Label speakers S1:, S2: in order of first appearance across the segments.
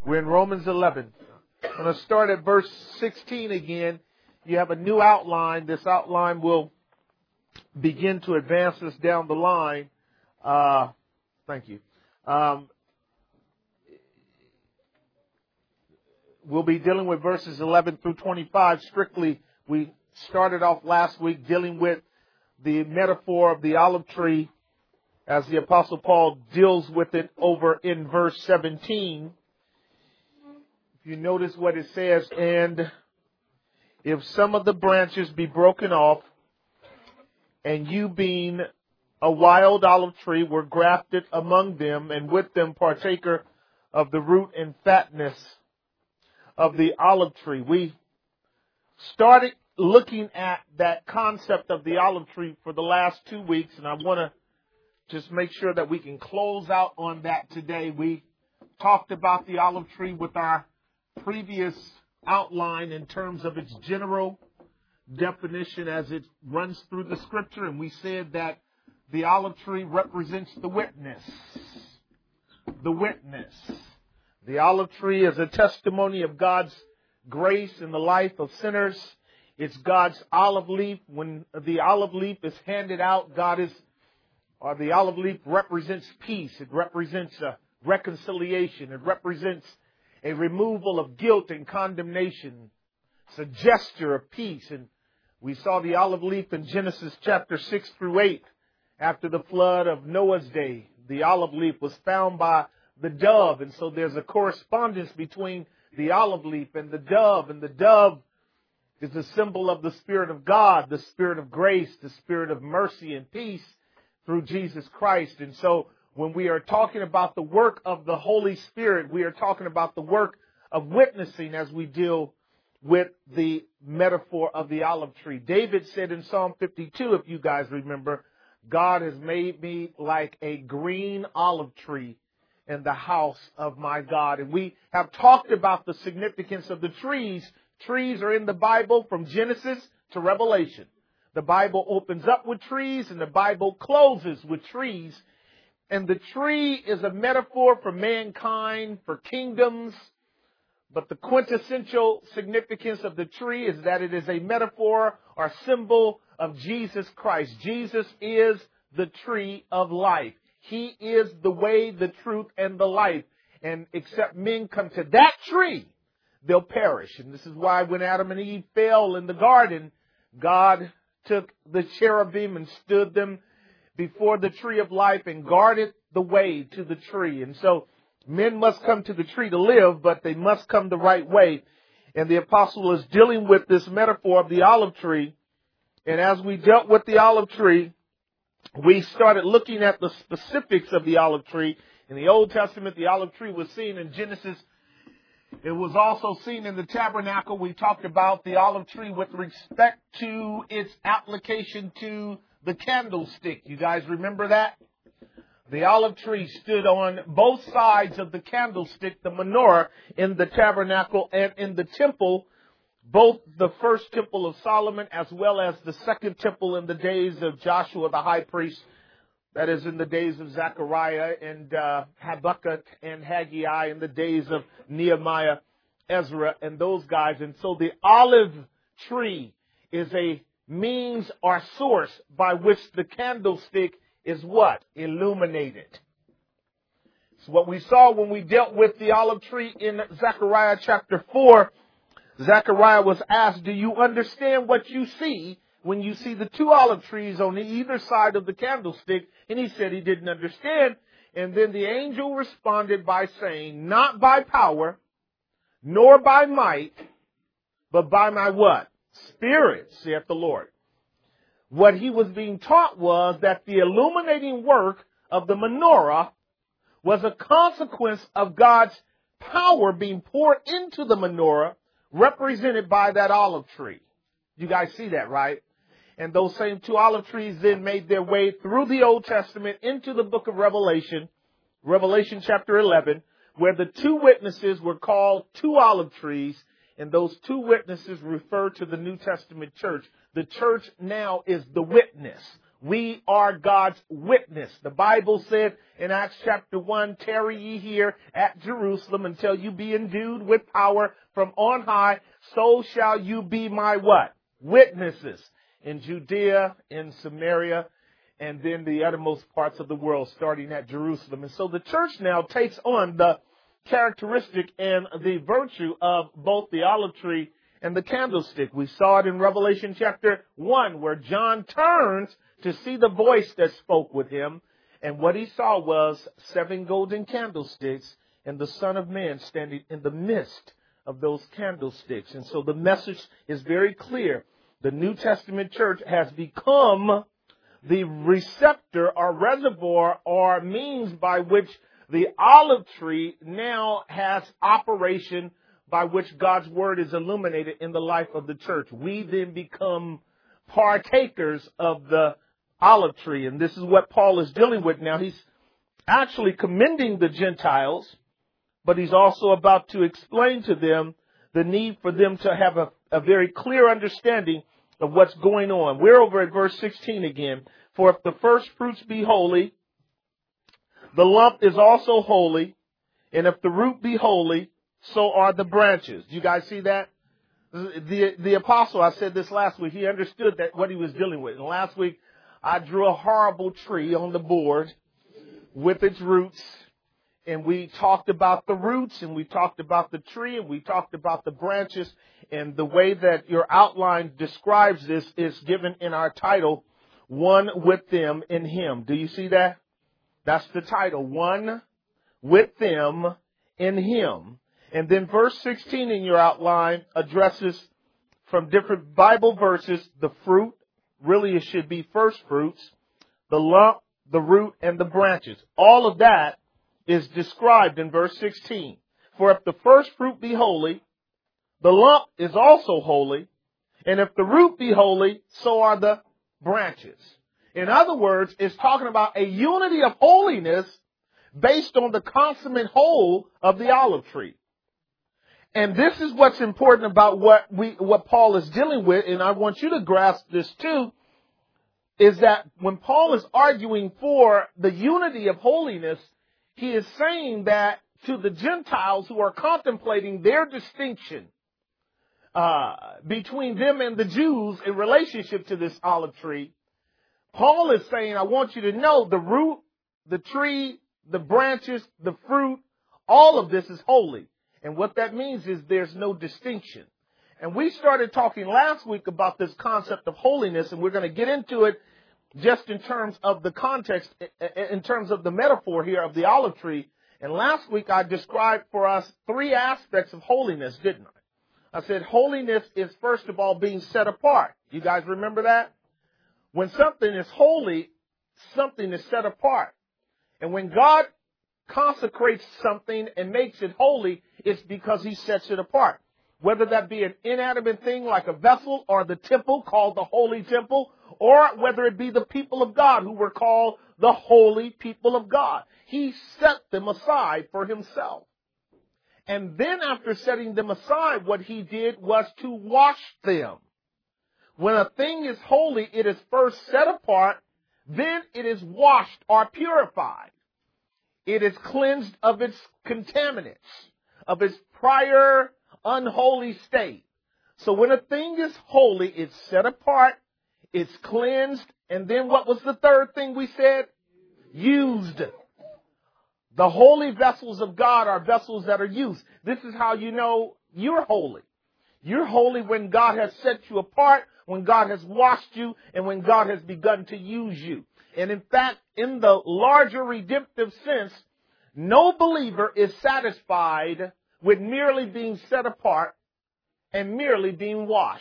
S1: We're in Romans 11. I'm going to start at verse 16 again. You have a new outline. This outline will begin to advance us down the line. Thank you. We'll be dealing with verses 11 through 25 strictly. We started off last week dealing with the metaphor of the olive tree as the Apostle Paul deals with it over in verse 17. If you notice what it says, and if some of the branches be broken off, and you being a wild olive tree were grafted among them, and with them partaker of the root and fatness of the olive tree. We started looking at that concept of the olive tree for the last 2 weeks, and I want to just make sure that we can close out on that today. We talked about the olive tree with our previous outline in terms of its general definition as it runs through the scripture, and we said that the olive tree represents the witness. The witness. The olive tree is a testimony of God's grace in the life of sinners. It's God's olive leaf. When the olive leaf is handed out, the olive leaf represents peace. It represents a reconciliation. It represents a removal of guilt and condemnation. It's a gesture of peace. And we saw the olive leaf in Genesis chapter 6 through 8. After the flood of Noah's day, the olive leaf was found by the dove. And so there's a correspondence between the olive leaf and the dove. And the dove is a symbol of the Spirit of God, the Spirit of grace, the Spirit of mercy and peace through Jesus Christ. And so when we are talking about the work of the Holy Spirit, we are talking about the work of witnessing as we deal with the metaphor of the olive tree. David said in Psalm 52, if you guys remember, God has made me like a green olive tree in the house of my God. And we have talked about the significance of the trees. Trees are in the Bible from Genesis to Revelation. The Bible opens up with trees and the Bible closes with trees. And the tree is a metaphor for mankind, for kingdoms. But the quintessential significance of the tree is that it is a metaphor or symbol of Jesus Christ. Jesus is the tree of life. He is the way, the truth, and the life. And except men come to that tree, they'll perish. And this is why when Adam and Eve fell in the garden, God took the cherubim and stood them before the tree of life and guarded the way to the tree. And so men must come to the tree to live, but they must come the right way. And the apostle is dealing with this metaphor of the olive tree. And as we dealt with the olive tree, we started looking at the specifics of the olive tree. In the Old Testament, the olive tree was seen in Genesis. It was also seen in the tabernacle. We talked about the olive tree with respect to its application to the candlestick. You guys remember that? The olive tree stood on both sides of the candlestick, the menorah, in the tabernacle and in the temple, both the first temple of Solomon as well as the second temple in the days of Joshua the high priest. That is in the days of Zechariah and Habakkuk and Haggai, in the days of Nehemiah, Ezra, and those guys. And so the olive tree is a means or source by which the candlestick is what? Illuminated. So what we saw when we dealt with the olive tree in Zechariah chapter 4, Zechariah was asked, do you understand what you see when you see the two olive trees on either side of the candlestick? And he said he didn't understand. And then the angel responded by saying, not by power, nor by might, but by my what? Spirit, saith the Lord. What he was being taught was that the illuminating work of the menorah was a consequence of God's power being poured into the menorah, represented by that olive tree. You guys see that, right? And those same two olive trees then made their way through the Old Testament into the book of Revelation, Revelation chapter 11, where the two witnesses were called two olive trees, and those two witnesses refer to the New Testament church. The church now is the witness. We are God's witness. The Bible said in Acts chapter 1, tarry ye here at Jerusalem until you be endued with power from on high. So shall you be my what? Witnesses in Judea, in Samaria, and then the uttermost parts of the world, starting at Jerusalem. And so the church now takes on the characteristic and the virtue of both the olive tree and the candlestick. We saw it in Revelation chapter 1, where John turns to see the voice that spoke with him. And what he saw was 7 golden candlesticks and the Son of Man standing in the midst of those candlesticks. And so the message is very clear. The New Testament church has become the receptor or reservoir or means by which the olive tree now has operation by which God's word is illuminated in the life of the church. We then become partakers of the olive tree. And this is what Paul is dealing with now. He's actually commending the Gentiles, but he's also about to explain to them the need for them to have a very clear understanding of what's going on. We're over at verse 16 again. For if the first fruits be holy, the lump is also holy. And if the root be holy, so are the branches. Do you guys see that? The apostle, I said this last week, he understood that what he was dealing with. And last week, I drew a horrible tree on the board with its roots. And we talked about the roots, and we talked about the tree, and we talked about the branches. And the way that your outline describes this is given in our title, One with Them in Him. Do you see that? That's the title, One with Them in Him. And then verse 16 in your outline addresses from different Bible verses the fruit. Really, it should be first fruits, the lump, the root, and the branches. All of that is described in verse 16. For if the first fruit be holy, the lump is also holy. And if the root be holy, so are the branches. In other words, it's talking about a unity of holiness based on the consummate whole of the olive tree. And this is what's important about what Paul is dealing with, and I want you to grasp this too, is that when Paul is arguing for the unity of holiness, he is saying that to the Gentiles who are contemplating their distinction between them and the Jews in relationship to this olive tree, Paul is saying, I want you to know the root, the tree, the branches, the fruit, all of this is holy. And what that means is there's no distinction. And we started talking last week about this concept of holiness, and we're going to get into it just in terms of the context, in terms of the metaphor here of the olive tree. And last week I described for us 3 aspects of holiness, didn't I? I said holiness is first of all being set apart. You guys remember that? When something is holy, something is set apart. And when God consecrates something and makes it holy, it's because he sets it apart. Whether that be an inanimate thing like a vessel or the temple called the holy temple, or whether it be the people of God who were called the holy people of God. He set them aside for himself. And then after setting them aside, what he did was to wash them. When a thing is holy, it is first set apart, then it is washed or purified. It is cleansed of its contaminants, of its prior unholy state. So when a thing is holy, it's set apart, it's cleansed, and then what was the third thing we said? Used. The holy vessels of God are vessels that are used. This is how you know you're holy. You're holy when God has set you apart, when God has washed you, and when God has begun to use you. And in fact, in the larger redemptive sense, no believer is satisfied with merely being set apart and merely being washed.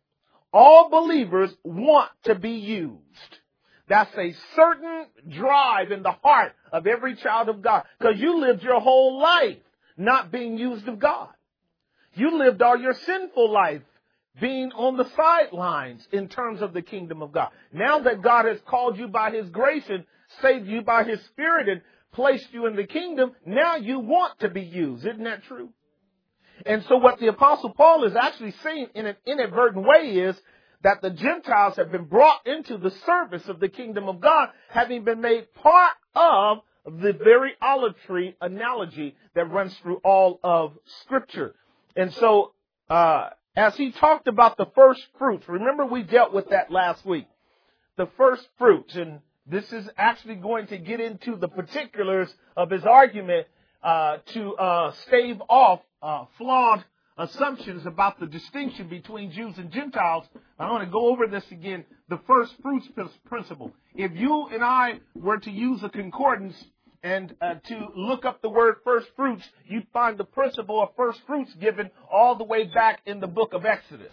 S1: All believers want to be used. That's a certain drive in the heart of every child of God, because you lived your whole life not being used of God. You lived all your sinful life being on the sidelines in terms of the kingdom of God. Now that God has called you by his grace and saved you by his Spirit and placed you in the kingdom, now you want to be used. Isn't that true? And so what the Apostle Paul is actually saying in an inadvertent way is that the Gentiles have been brought into the service of the kingdom of God, having been made part of the very olive tree analogy that runs through all of Scripture. And so, as he talked about the first fruits, remember we dealt with that last week, the first fruits, and this is actually going to get into the particulars of his argument to stave off flawed assumptions about the distinction between Jews and Gentiles. I want to go over this again, the first fruits principle. If you and I were to use a concordance and to look up the word first fruits, you'd find the principle of first fruits given all the way back in the book of Exodus.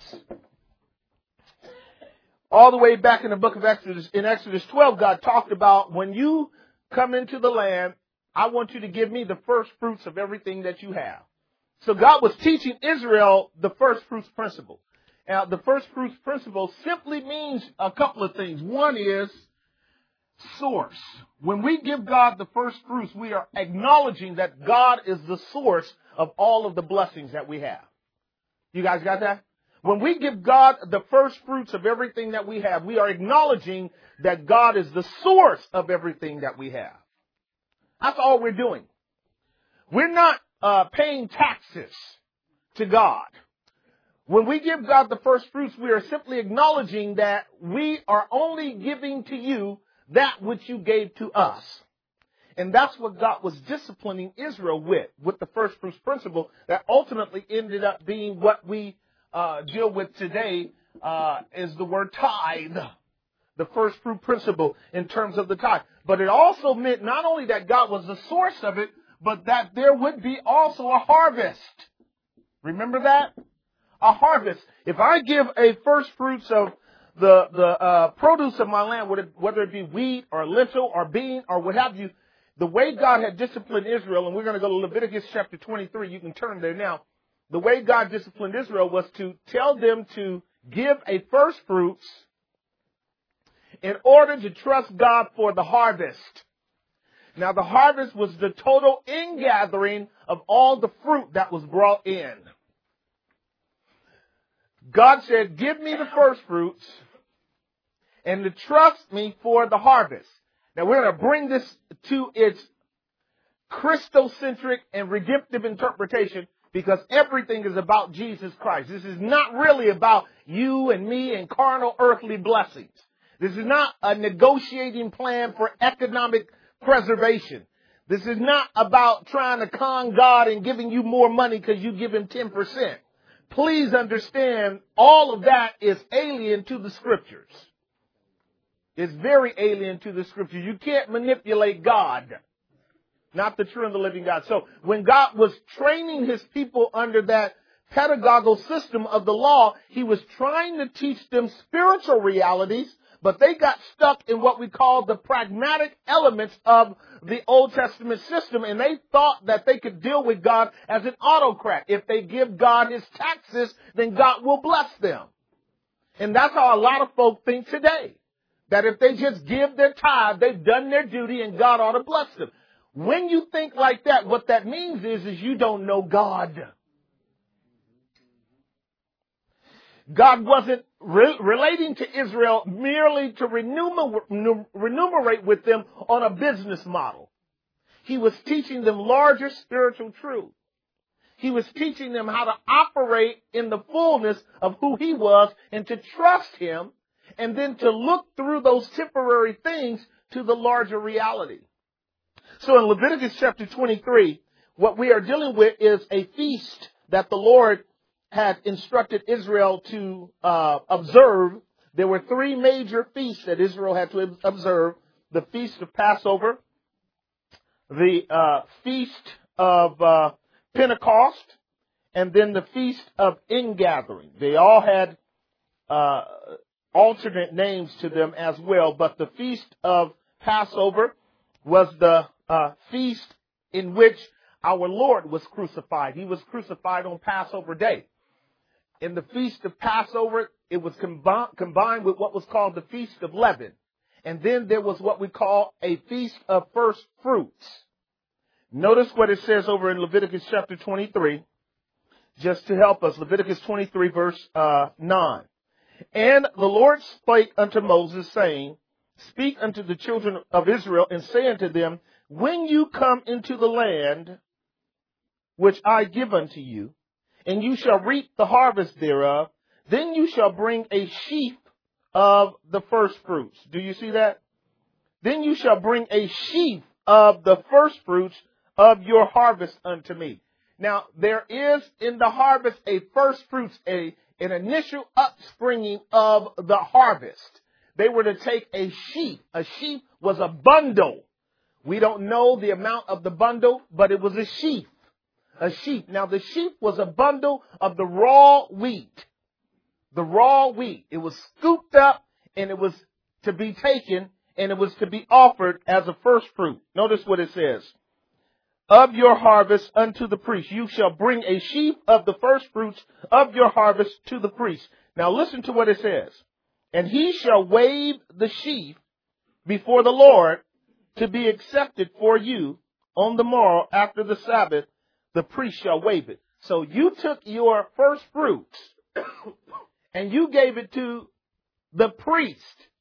S1: All the way back in the book of Exodus, in Exodus 12, God talked about when you come into the land, I want you to give me the first fruits of everything that you have. So God was teaching Israel the first fruits principle. Now, the first fruits principle simply means a couple of things. One is source. When we give God the first fruits, we are acknowledging that God is the source of all of the blessings that we have. You guys got that? When we give God the first fruits of everything that we have, we are acknowledging that God is the source of everything that we have. That's all we're doing. We're not paying taxes to God. When we give God the first fruits, we are simply acknowledging that we are only giving to you that which you gave to us. And that's what God was disciplining Israel with the first fruits principle that ultimately ended up being what we deal with today is the word tithe, the first fruit principle in terms of the tithe. But it also meant not only that God was the source of it, but that there would be also a harvest. Remember that? A harvest. If I give a first fruits of the produce of my land, whether it be wheat or lentil or bean or what have you, the way God had disciplined Israel, and we're going to go to Leviticus chapter 23, you can turn there now. The way God disciplined Israel was to tell them to give a first fruits in order to trust God for the harvest. Now, the harvest was the total ingathering of all the fruit that was brought in. God said, give me the first fruits and to trust me for the harvest. Now, we're going to bring this to its Christocentric and redemptive interpretation, because everything is about Jesus Christ. This is not really about you and me and carnal earthly blessings. This is not a negotiating plan for economic preservation. This is not about trying to con God and giving you more money because you give him 10%. Please understand, all of that is alien to the Scriptures. It's very alien to the Scriptures. You can't manipulate God. Not the true and the living God. So when God was training his people under that pedagogical system of the law, he was trying to teach them spiritual realities, but they got stuck in what we call the pragmatic elements of the Old Testament system, and they thought that they could deal with God as an autocrat. If they give God his taxes, then God will bless them. And that's how a lot of folk think today, that if they just give their tithe, they've done their duty and God ought to bless them. When you think like that, what that means is you don't know God. God wasn't relating to Israel merely to remunerate with them on a business model. He was teaching them larger spiritual truth. He was teaching them how to operate in the fullness of who he was and to trust him, and then to look through those temporary things to the larger reality. So in Leviticus chapter 23, what we are dealing with is a feast that the Lord had instructed Israel to observe. There were three major feasts that Israel had to observe: the Feast of Passover, the Feast of Pentecost, and then the Feast of Ingathering. They all had alternate names to them as well, but the Feast of Passover was the feast in which our Lord was crucified. He was crucified on Passover Day. In the Feast of Passover, it was combined with what was called the Feast of Leaven. And then there was what we call a Feast of First Fruits. Notice what it says over in Leviticus chapter 23, just to help us. Leviticus 23 verse 9. And the Lord spake unto Moses, saying, Speak unto the children of Israel, and say unto them, When you come into the land which I give unto you, and you shall reap the harvest thereof, then you shall bring a sheaf of the first fruits. Do you see that? Then you shall bring a sheaf of the first fruits of your harvest unto me. Now, there is in the harvest a first fruits, an initial upspringing of the harvest. They were to take a sheaf. A sheaf was a bundle. We don't know the amount of the bundle, but it was a sheaf. A sheaf. Now, the sheaf was a bundle of the raw wheat. The raw wheat. It was scooped up, and it was to be taken, and it was to be offered as a first fruit. Notice what it says. Of your harvest unto the priest. You shall bring a sheaf of the first fruits of your harvest to the priest. Now listen to what it says. And he shall wave the sheaf before the Lord to be accepted for you on the morrow after the Sabbath. The priest shall wave it. So you took your first fruits and you gave it to the priest.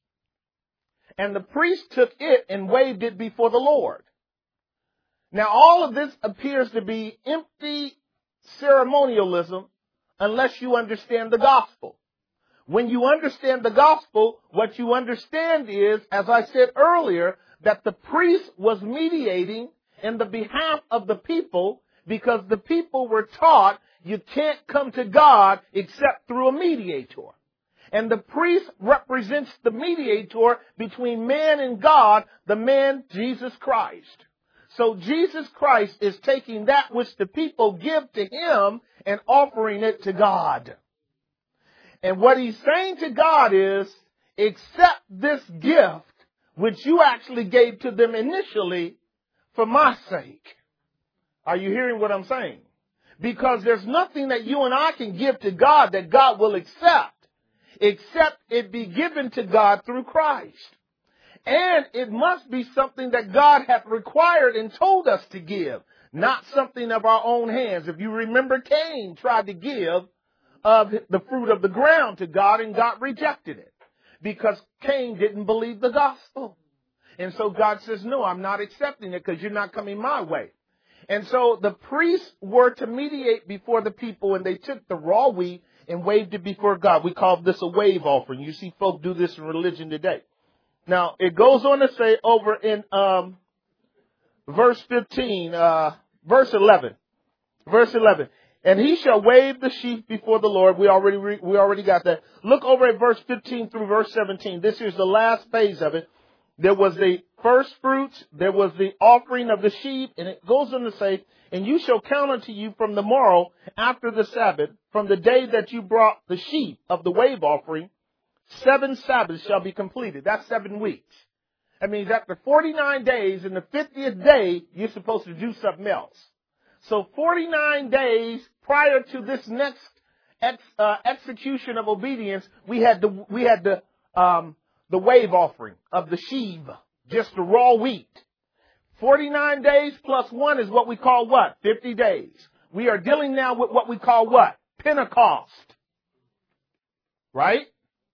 S1: And the priest took it and waved it before the Lord. Now, all of this appears to be empty ceremonialism unless you understand the gospel. When you understand the gospel, what you understand is, as I said earlier, that the priest was mediating in the behalf of the people because the people were taught you can't come to God except through a mediator. And the priest represents the mediator between man and God, the man Jesus Christ. So Jesus Christ is taking that which the people give to him and offering it to God. And what he's saying to God is, accept this gift which you actually gave to them initially for my sake. Are you hearing what I'm saying? Because there's nothing that you and I can give to God that God will accept, except it be given to God through Christ. And it must be something that God hath required and told us to give, not something of our own hands. If you remember, Cain tried to give of the fruit of the ground to God, and God rejected it because Cain didn't believe the gospel. And so God says, no, I'm not accepting it because you're not coming my way. And so the priests were to mediate before the people, and they took the raw wheat and waved it before God. We call this a wave offering. You see folk do this in religion today. Now, it goes on to say over in verse 15, verse 11. Verse 11. And he shall wave the sheaf before the Lord. We already got that. Look over at verse 15 through verse 17. This is the last phase of it. There was the first fruits. There was the offering of the sheep. And it goes on to say, and you shall count unto you from the morrow after the Sabbath, from the day that you brought the sheep of the wave offering, 7 Sabbaths shall be completed. That's 7 weeks. That means after 49 days, in the 50th day, you're supposed to do something else. So 49 days prior to this next execution of obedience, we had the wave offering of the sheaf, just the raw wheat. 49 days plus 1 is what we call what? 50 days. We are dealing now with what we call what? Pentecost. Right?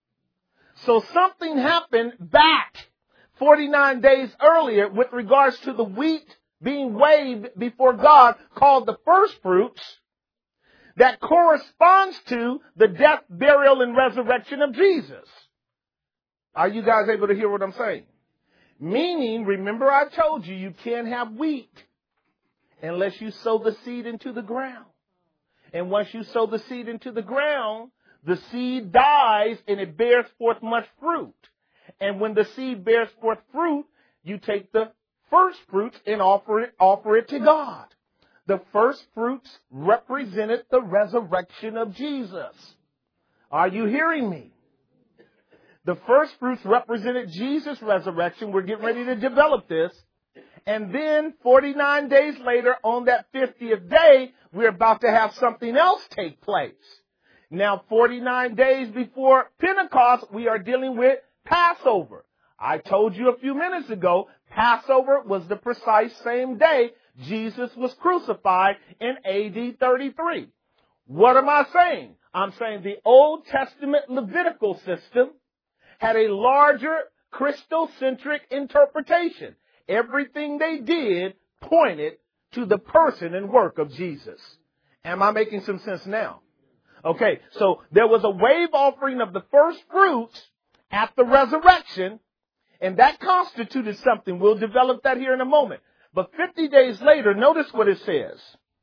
S1: So something happened back 49 days earlier with regards to the wheat being waved before God, called the first fruits, that corresponds to the death, burial, and resurrection of Jesus. Are you guys able to hear what I'm saying? Meaning, remember I told you, you can't have wheat unless you sow the seed into the ground. And once you sow the seed into the ground, the seed dies and it bears forth much fruit. And when the seed bears forth fruit, you take the first fruits and offer it to God. The first fruits represented the resurrection of Jesus. Are you hearing me? The first fruits represented Jesus' resurrection. We're getting ready to develop this. And then 49 days later, on that 50th day, we're about to have something else take place. Now, 49 days before Pentecost, we are dealing with Passover. I told you a few minutes ago, Passover was the precise same day Jesus was crucified in AD 33. What am I saying? I'm saying the Old Testament Levitical system had a larger Christocentric interpretation. Everything they did pointed to the person and work of Jesus. Am I making some sense now? Okay, so there was a wave offering of the first fruits at the resurrection, and that constituted something. We'll develop that here in a moment. But 50 days later, notice what it says.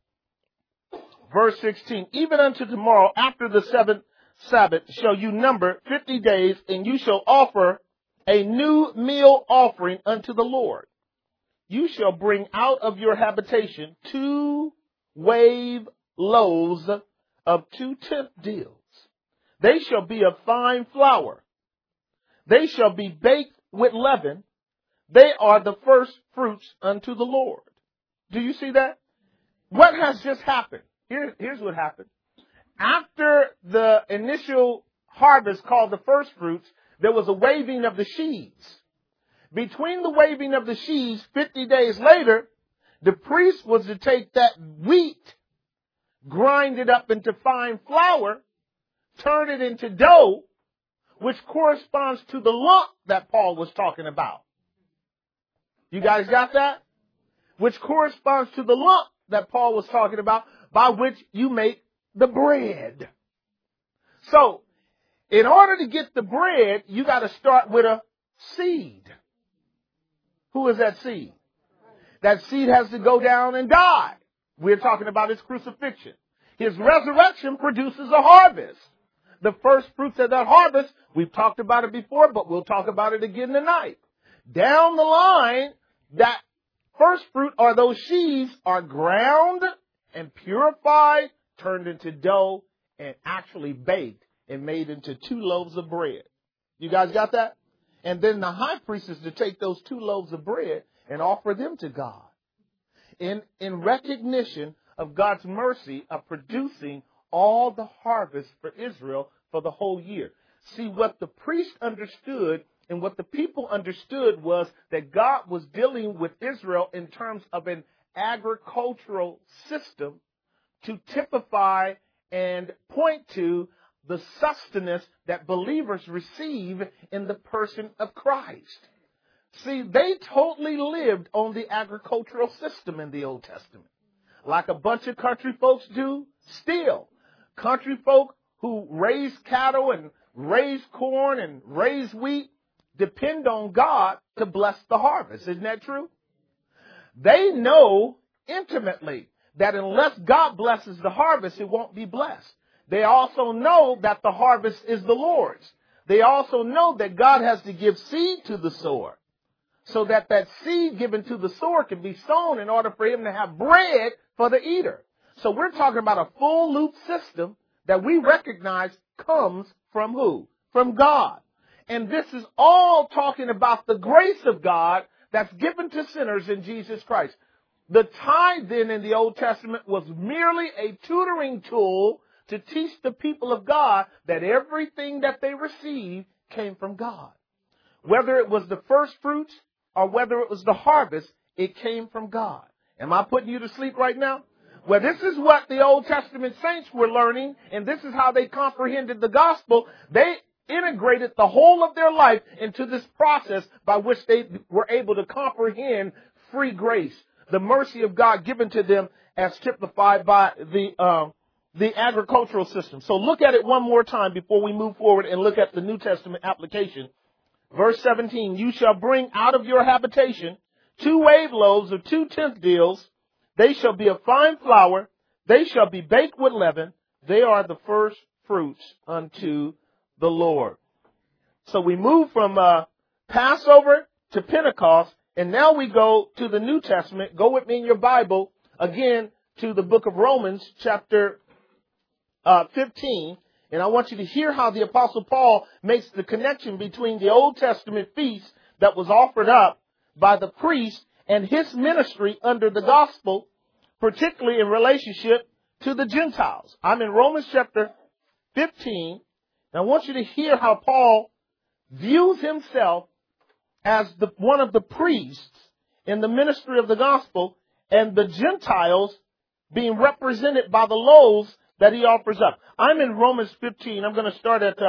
S1: Verse 16, even unto tomorrow after the seventh Sabbath shall you number 50 days, and you shall offer a new meal offering unto the Lord. You shall bring out of your habitation 2 wave loaves of 2/10 deals. They shall be of fine flour. They shall be baked with leaven. They are the first fruits unto the Lord. Do you see that? What has just happened? Here's what happened. After the initial harvest called the first fruits, there was a waving of the sheaves. Between the waving of the sheaves, 50 days later, the priest was to take that wheat, grind it up into fine flour, turn it into dough, which corresponds to the lump that Paul was talking about. You guys got that? Which corresponds to the lump that Paul was talking about, by which you make the bread. So, in order to get the bread, you got to start with a seed. Who is that seed? That seed has to go down and die. We're talking about his crucifixion. His resurrection produces a harvest. The first fruits of that harvest, we've talked about it before, but we'll talk about it again tonight. Down the line, that first fruit or those sheaves are ground and purified, turned into dough, and actually baked and made into 2 loaves of bread. You guys got that? And then the high priest is to take those 2 loaves of bread and offer them to God in recognition of God's mercy of producing all the harvest for Israel for the whole year. See, what the priest understood and what the people understood was that God was dealing with Israel in terms of an agricultural system to typify and point to the sustenance that believers receive in the person of Christ. See, they totally lived on the agricultural system in the Old Testament, like a bunch of country folks do still. Country folk who raise cattle and raise corn and raise wheat depend on God to bless the harvest. Isn't that true? They know intimately that unless God blesses the harvest, it won't be blessed. They also know that the harvest is the Lord's. They also know that God has to give seed to the sower so that that seed given to the sower can be sown in order for him to have bread for the eater. So we're talking about a full loop system that we recognize comes from who? From God. And this is all talking about the grace of God that's given to sinners in Jesus Christ. The tithe then in the Old Testament was merely a tutoring tool to teach the people of God that everything that they received came from God. Whether it was the first fruits or whether it was the harvest, it came from God. Am I putting you to sleep right now? Well, this is what the Old Testament saints were learning, and this is how they comprehended the gospel. They integrated the whole of their life into this process by which they were able to comprehend free grace, the mercy of God given to them as typified by the agricultural system. So look at it one more time before we move forward and look at the New Testament application. Verse 17, you shall bring out of your habitation 2 wave loaves of 2/10 deals. They shall be of fine flour. They shall be baked with leaven. They are the first fruits unto the Lord. So we move from Passover to Pentecost, and now we go to the New Testament. Go with me in your Bible again to the book of Romans, chapter 15. And I want you to hear how the Apostle Paul makes the connection between the Old Testament feast that was offered up by the priest and his ministry under the gospel, particularly in relationship to the Gentiles. I'm in Romans chapter 15. And I want you to hear how Paul views himself as one of the priests in the ministry of the gospel, and the Gentiles being represented by the loaves that he offers up. I'm in Romans 15. I'm going to start at,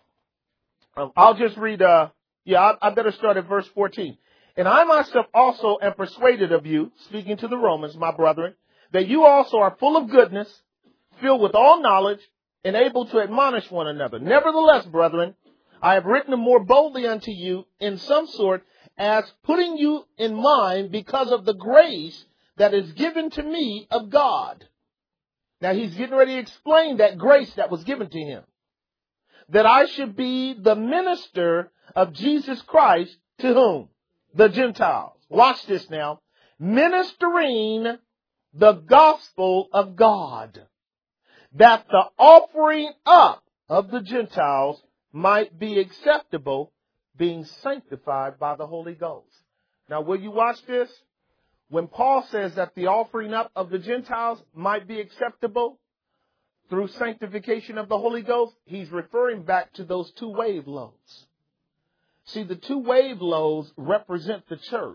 S1: I'll just read, I better start at verse 14. And I myself also am persuaded of you, speaking to the Romans, my brethren, that you also are full of goodness, filled with all knowledge, and able to admonish one another. Nevertheless, brethren, I have written more boldly unto you in some sort, as putting you in mind because of the grace that is given to me of God. Now he's getting ready to explain that grace that was given to him. That I should be the minister of Jesus Christ to whom? The Gentiles. Watch this now. Ministering the gospel of God, that the offering up of the Gentiles might be acceptable, being sanctified by the Holy Ghost. Now, will you watch this? When Paul says that the offering up of the Gentiles might be acceptable through sanctification of the Holy Ghost, he's referring back to those two wave loaves. See, the two wave loaves represent the church.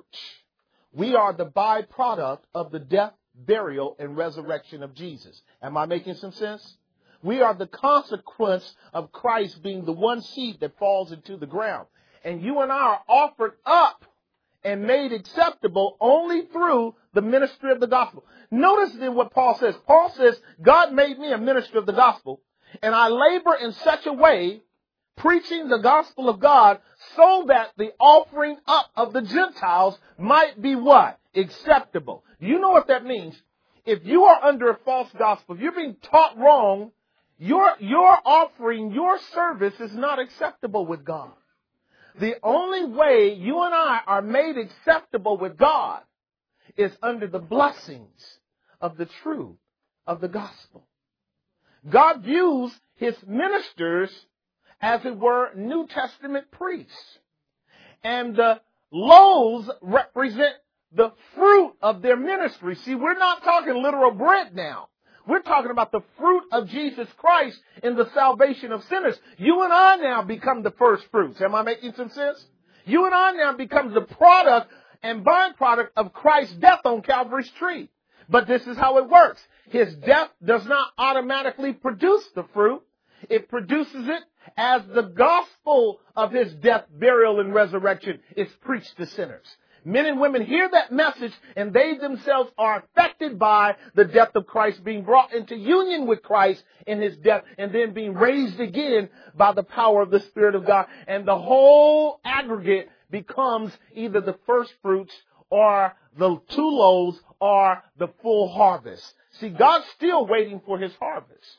S1: We are the byproduct of the death, burial, and resurrection of Jesus. Am I making some sense? We are the consequence of Christ being the one seed that falls into the ground. And you and I are offered up and made acceptable only through the ministry of the gospel. Notice then what Paul says. Paul says, God made me a minister of the gospel, and I labor in such a way, preaching the gospel of God, so that the offering up of the Gentiles might be what? Acceptable. You know what that means? If you are under a false gospel, if you're being taught wrong, your offering, your service is not acceptable with God. The only way you and I are made acceptable with God is under the blessings of the truth of the gospel. God views his ministers as it were New Testament priests. And the loaves represent the fruit of their ministry. See, we're not talking literal bread now. We're talking about the fruit of Jesus Christ in the salvation of sinners. You and I now become the first fruits. Am I making some sense? You and I now become the product and byproduct of Christ's death on Calvary's tree. But this is how it works. His death does not automatically produce the fruit. It produces it as the gospel of his death, burial, and resurrection is preached to sinners. Men and women hear that message, and they themselves are affected by the death of Christ, being brought into union with Christ in his death, and then being raised again by the power of the Spirit of God. And the whole aggregate becomes either the first fruits or the two loaves or the full harvest. See, God's still waiting for his harvest.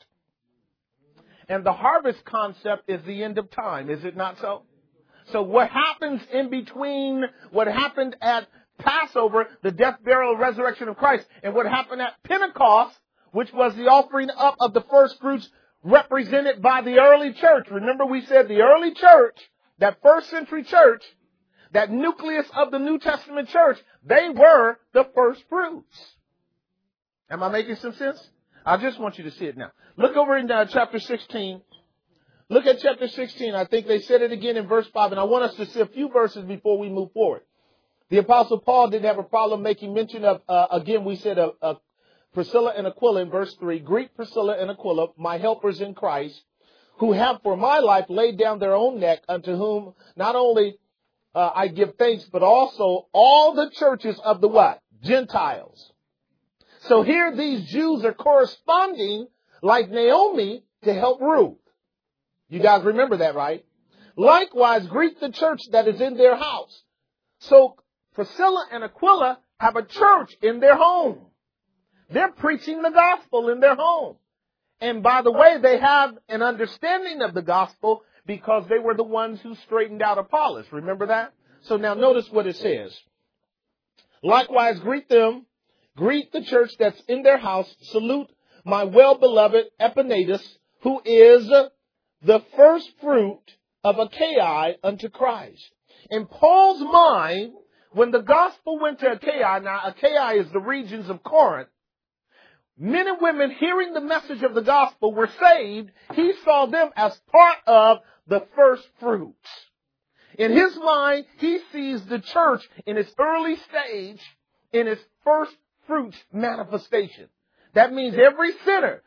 S1: And the harvest concept is the end of time, is it not so? So what happens in between what happened at Passover, the death, burial, resurrection of Christ, and what happened at Pentecost, which was the offering up of the first fruits represented by the early church. Remember we said the early church, that first century church, that nucleus of the New Testament church, they were the first fruits. Am I making some sense? I just want you to see it now. Look over in chapter 16. Look at chapter 16. I think they said it again in verse 5, and I want us to see a few verses before we move forward. The Apostle Paul didn't have a problem making mention of, again, we said Priscilla and Aquila in verse 3. Greet Priscilla and Aquila, my helpers in Christ, who have for my life laid down their own neck, unto whom not only I give thanks, but also all the churches of the what? Gentiles. So here these Jews are corresponding like Naomi to help Ruth. You guys remember that, right? Likewise, greet the church that is in their house. So Priscilla and Aquila have a church in their home. They're preaching the gospel in their home. And by the way, they have an understanding of the gospel because they were the ones who straightened out Apollos. Remember that? So now notice what it says. Likewise, greet them. Greet the church that's in their house. Salute my well-beloved Epaenetus, who is the first fruit of Achaia unto Christ. In Paul's mind, when the gospel went to Achaia, now Achaia is the regions of Corinth, men and women hearing the message of the gospel were saved. He saw them as part of the first fruits. In his mind, he sees the church in its early stage, in its first fruits manifestation. That means every sinner,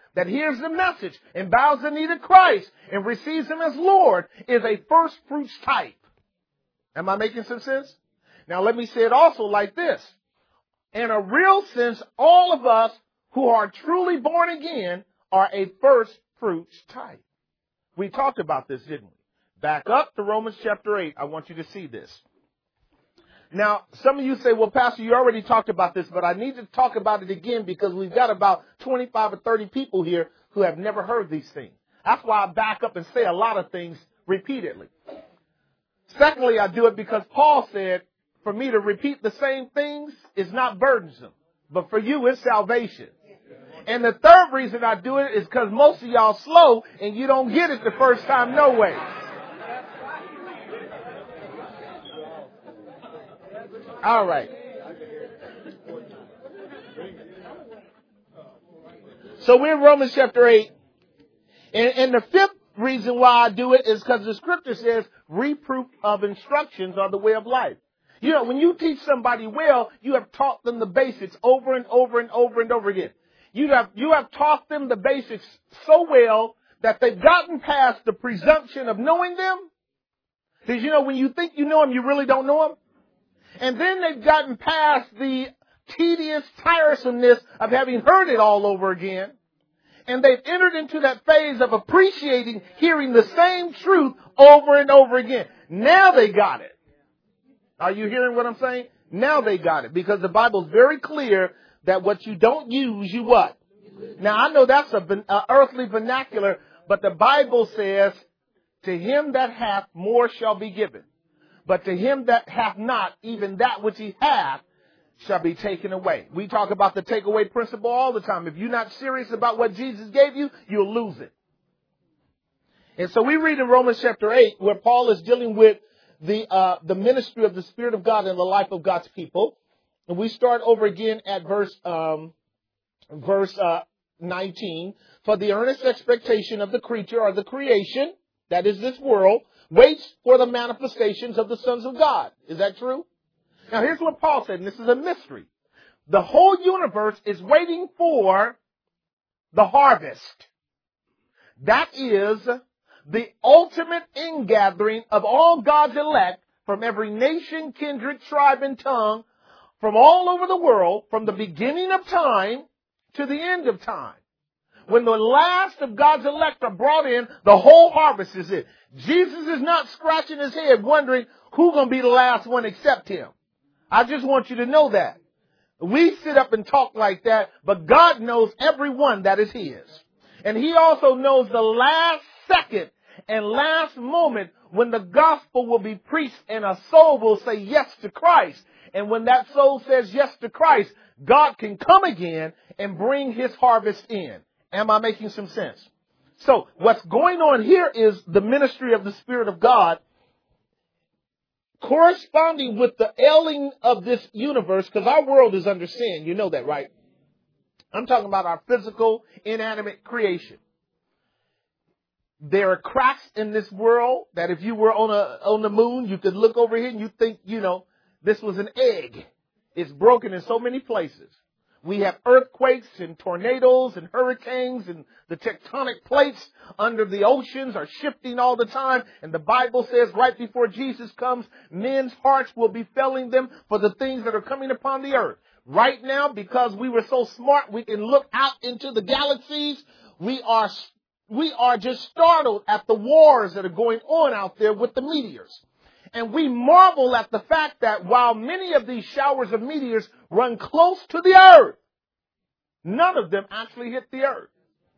S1: that hears the message and bows the knee to Christ and receives him as Lord is a first fruits type. Am I making some sense? Now let me say it also like this. In a real sense, all of us who are truly born again are a first fruits type. We talked about this, didn't we? Back up to Romans chapter 8. I want you to see this. Now, some of you say, well, Pastor, you already talked about this, but I need to talk about it again because we've got about 25 or 30 people here who have never heard these things. That's why I back up and say a lot of things repeatedly. Secondly, I do it because Paul said, for me to repeat the same things is not burdensome, but for you it's salvation. And the third reason I do it is because most of y'all slow and you don't get it the first time, no way. All right. So we're in Romans chapter 8. And the fifth reason why I do it is because the scripture says reproof of instructions are the way of life. You know, when you teach somebody well, you have taught them the basics over and over and over and over again. You have taught them the basics so well that they've gotten past the presumption of knowing them. Because, you know, when you think you know them, you really don't know them. And then they've gotten past the tedious tiresomeness of having heard it all over again. And they've entered into that phase of appreciating hearing the same truth over and over again. Now they got it. Are you hearing what I'm saying? Now they got it. Because the Bible's very clear that what you don't use, you what? Now, I know that's an earthly vernacular, but the Bible says, to him that hath, more shall be given. But to him that hath not, even that which he hath, shall be taken away. We talk about the takeaway principle all the time. If you're not serious about what Jesus gave you, you'll lose it. And so we read in Romans chapter 8, where Paul is dealing with the ministry of the Spirit of God in the life of God's people. And we start over again at verse 19. For the earnest expectation of the creature or the creation, that is this world, waits for the manifestations of the sons of God. Is that true? Now here's what Paul said, and this is a mystery. The whole universe is waiting for the harvest. That is the ultimate ingathering of all God's elect from every nation, kindred, tribe, and tongue, from all over the world, from the beginning of time to the end of time. When the last of God's elect are brought in, the whole harvest is in. Jesus is not scratching his head wondering who's going to be the last one except him. I just want you to know that. We sit up and talk like that, but God knows everyone that is his. And he also knows the last second and last moment when the gospel will be preached and a soul will say yes to Christ. And when that soul says yes to Christ, God can come again and bring his harvest in. Am I making some sense? So what's going on here is the ministry of the Spirit of God corresponding with the ailing of this universe, because our world is under sin. You know that, right? I'm talking about our physical, inanimate creation. There are cracks in this world that if you were on the moon, you could look over here and you think, you know, this was an egg. It's broken in so many places. We have earthquakes and tornadoes and hurricanes, and the tectonic plates under the oceans are shifting all the time. And the Bible says right before Jesus comes, men's hearts will be failing them for the things that are coming upon the earth. Right now, because we were so smart, we can look out into the galaxies. We are just startled at the wars that are going on out there with the meteors. And we marvel at the fact that while many of these showers of meteors run close to the earth, none of them actually hit the earth.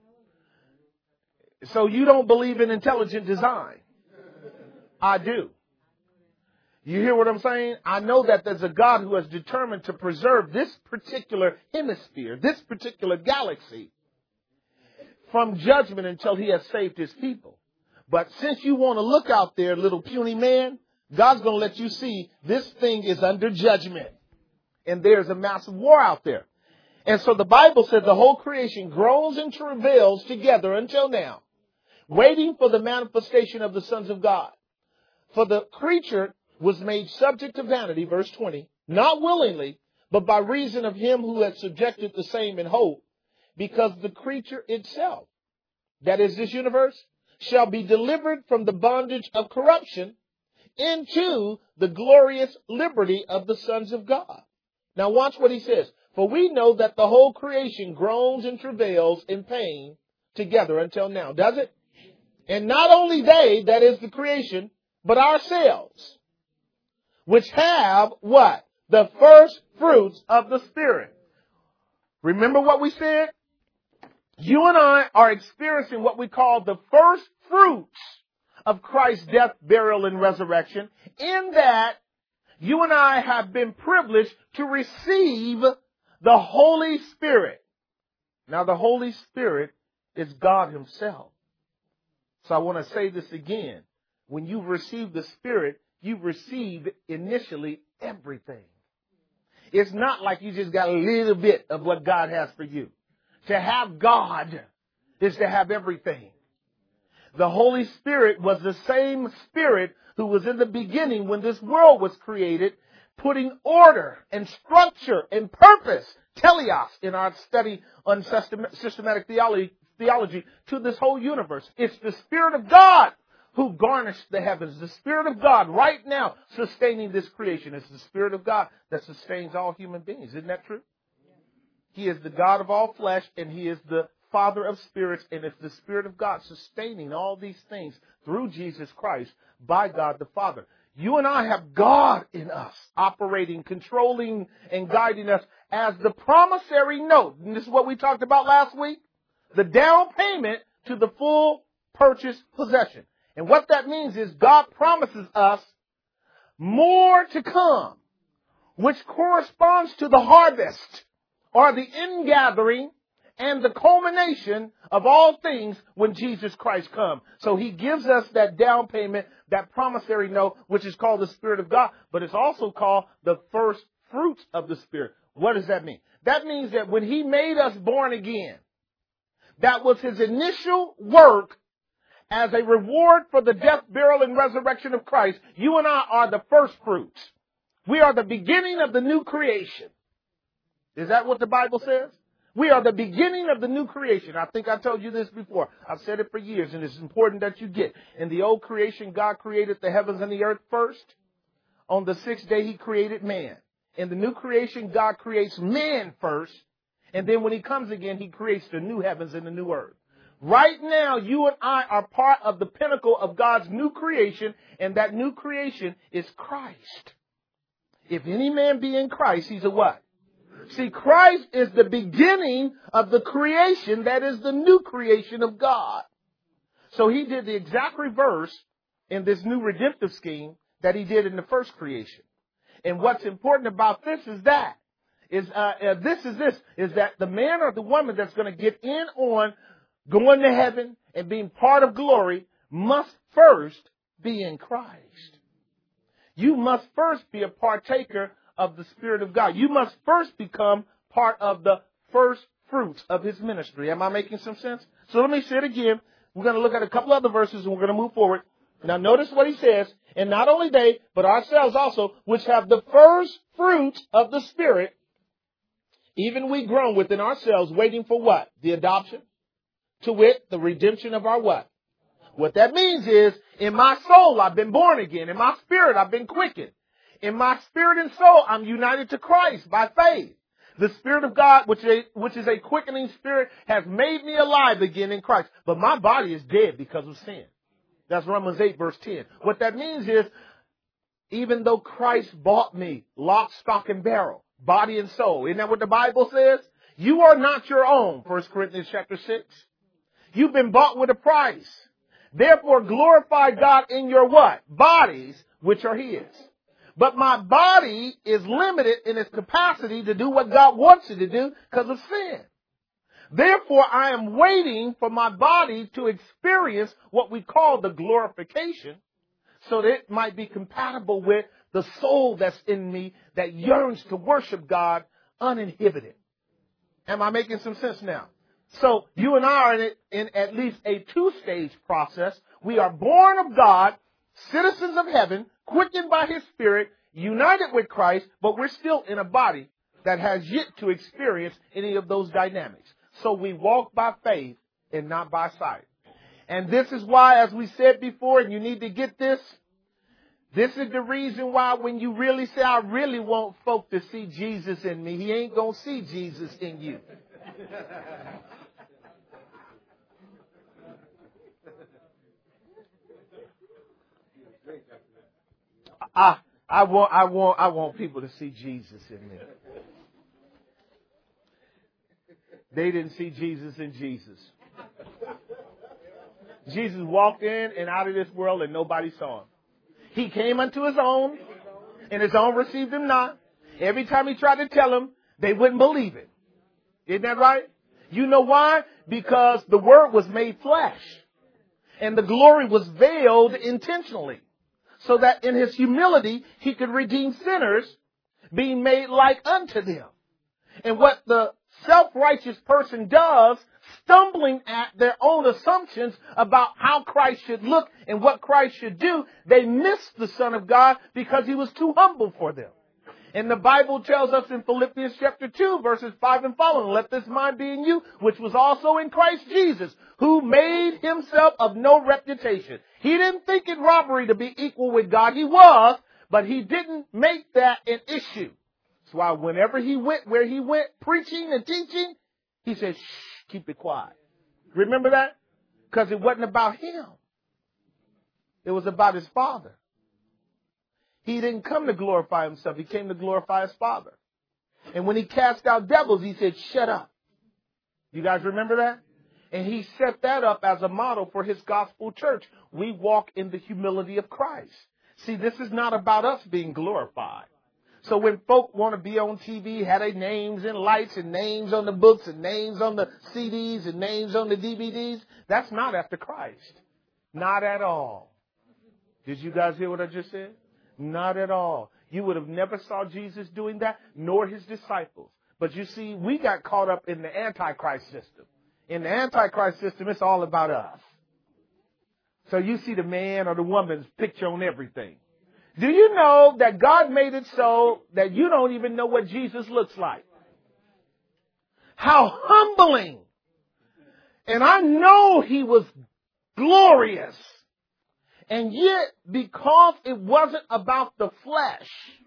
S1: So you don't believe in intelligent design. I do. You hear what I'm saying? I know that there's a God who has determined to preserve this particular hemisphere, this particular galaxy, from judgment until he has saved his people. But since you want to look out there, little puny man, God's going to let you see this thing is under judgment. And there's a massive war out there. And so the Bible said the whole creation groans and travails together until now, waiting for the manifestation of the sons of God. For the creature was made subject to vanity, verse 20, not willingly, but by reason of him who had subjected the same in hope, because the creature itself, that is this universe, shall be delivered from the bondage of corruption into the glorious liberty of the sons of God. Now watch what he says. For we know that the whole creation groans and travails in pain together until now. Does it? And not only they, that is the creation, but ourselves, which have what? The first fruits of the Spirit. Remember what we said? You and I are experiencing what we call the first fruits of Christ's death, burial, and resurrection, in that you and I have been privileged to receive the Holy Spirit. Now, the Holy Spirit is God himself. So I want to say this again. When you receive the Spirit, you receive initially everything. It's not like you just got a little bit of what God has for you. To have God is to have everything. The Holy Spirit was the same Spirit who was in the beginning when this world was created, putting order and structure and purpose, teleos, in our study on systematic theology to this whole universe. It's the Spirit of God who garnished the heavens. The Spirit of God right now sustaining this creation. It's the Spirit of God that sustains all human beings. Isn't that true? He is the God of all flesh, and he is the Father of spirits, and it's the Spirit of God sustaining all these things through Jesus Christ by God the Father. You and I have God in us, operating, controlling, and guiding us as the promissory note. And this is what we talked about last week. The down payment to the full purchase possession. And what that means is God promises us more to come, which corresponds to the harvest or the ingathering and the culmination of all things when Jesus Christ comes. So he gives us that down payment, that promissory note, which is called the Spirit of God, but it's also called the first fruits of the Spirit. What does that mean? That means that when he made us born again, that was his initial work as a reward for the death, burial, and resurrection of Christ. You and I are the first fruits. We are the beginning of the new creation. Is that what the Bible says? We are the beginning of the new creation. I think I told you this before. I've said it for years, and it's important that you get. In the old creation, God created the heavens and the earth first. On the sixth day, he created man. In the new creation, God creates man first. And then when he comes again, he creates the new heavens and the new earth. Right now, you and I are part of the pinnacle of God's new creation, and that new creation is Christ. If any man be in Christ, he's a what? See, Christ is the beginning of the creation that is the new creation of God. So he did the exact reverse in this new redemptive scheme that he did in the first creation. And what's important about this is that the man or the woman that's going to get in on going to heaven and being part of glory must first be in Christ. You must first be a partaker of the Spirit of God. You must first become part of the first fruits of his ministry. Am I making some sense? So let me say it again. We're going to look at a couple other verses and we're going to move forward. Now notice what he says. And not only they, but ourselves also, which have the first fruits of the Spirit, even we groan within ourselves, waiting for what? The adoption. To wit, the redemption of our what? What that means is, in my soul, I've been born again. In my spirit, I've been quickened. In my spirit and soul, I'm united to Christ by faith. The Spirit of God, which is a quickening spirit, has made me alive again in Christ. But my body is dead because of sin. That's Romans 8, verse 10. What that means is, even though Christ bought me, lock, stock, and barrel, body and soul. Isn't that what the Bible says? You are not your own, 1 Corinthians chapter 6. You've been bought with a price. Therefore, glorify God in your what? Bodies, which are his. But my body is limited in its capacity to do what God wants it to do because of sin. Therefore, I am waiting for my body to experience what we call the glorification so that it might be compatible with the soul that's in me that yearns to worship God uninhibited. Am I making some sense now? So you and I are in at least a two-stage process. We are born of God, citizens of heaven, quickened by his Spirit, united with Christ, but we're still in a body that has yet to experience any of those dynamics. So we walk by faith and not by sight. And this is why, as we said before, and you need to get this, this is the reason why when you really say, I really want folk to see Jesus in me, he ain't going to see Jesus in you. I want people to see Jesus in me. They didn't see Jesus in Jesus. Jesus walked in and out of this world and nobody saw him. He came unto his own, and his own received him not. Every time he tried to tell them, they wouldn't believe it. Isn't that right? You know why? Because the Word was made flesh, and the glory was veiled intentionally, so that in his humility, he could redeem sinners, being made like unto them. And what the self-righteous person does, stumbling at their own assumptions about how Christ should look and what Christ should do, they miss the Son of God because he was too humble for them. And the Bible tells us in Philippians chapter 2, verses 5 and following, let this mind be in you, which was also in Christ Jesus, who made himself of no reputation. He didn't think it robbery to be equal with God. He was, but he didn't make that an issue. That's why whenever he went where he went preaching and teaching, he said, shh, keep it quiet. Remember that? Because it wasn't about him. It was about his Father. He didn't come to glorify himself. He came to glorify his Father. And when he cast out devils, he said, shut up. You guys remember that? And he set that up as a model for his gospel church. We walk in the humility of Christ. See, this is not about us being glorified. So when folk want to be on TV, have their names in lights and names on the books and names on the CDs and names on the DVDs, that's not after Christ. Not at all. Did you guys hear what I just said? Not at all. You would have never saw Jesus doing that, nor his disciples. But you see, we got caught up in the Antichrist system. In the Antichrist system, it's all about us. So you see the man or the woman's picture on everything. Do you know that God made it so that you don't even know what Jesus looks like? How humbling. And I know he was glorious. And yet, because it wasn't about the flesh,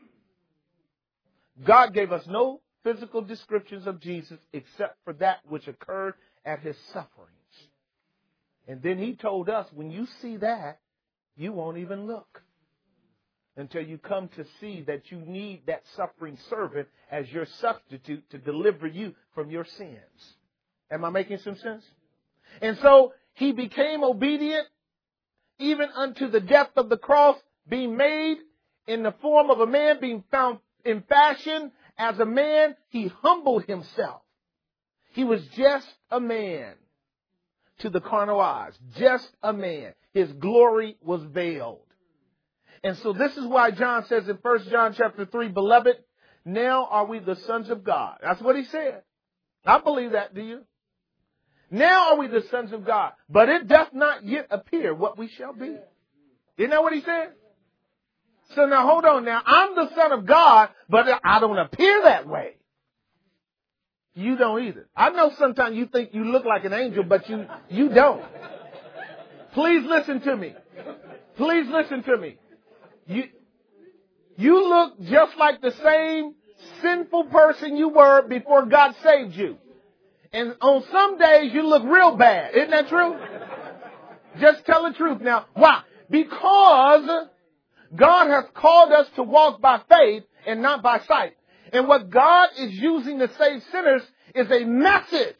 S1: God gave us no physical descriptions of Jesus except for that which occurred at his sufferings. And then he told us, when you see that, you won't even look until you come to see that you need that suffering servant as your substitute to deliver you from your sins. Am I making some sense? And so he became obedient even unto the death of the cross, being made in the form of a man, being found in fashion as a man. He humbled himself. He was just a man to the carnal eyes, just a man. His glory was veiled. And so this is why John says in 1 John chapter 3, beloved, now are we the sons of God. That's what he said. I believe that, do you? Now are we the sons of God, but it doth not yet appear what we shall be. Isn't that what he said? So now hold on now. I'm the son of God, but I don't appear that way. You don't either. I know sometimes you think you look like an angel, but you don't. Please listen to me. Please listen to me. You look just like the same sinful person you were before God saved you. And on some days you look real bad. Isn't that true? Just tell the truth. Now, why? Because God has called us to walk by faith and not by sight. And what God is using to save sinners is a message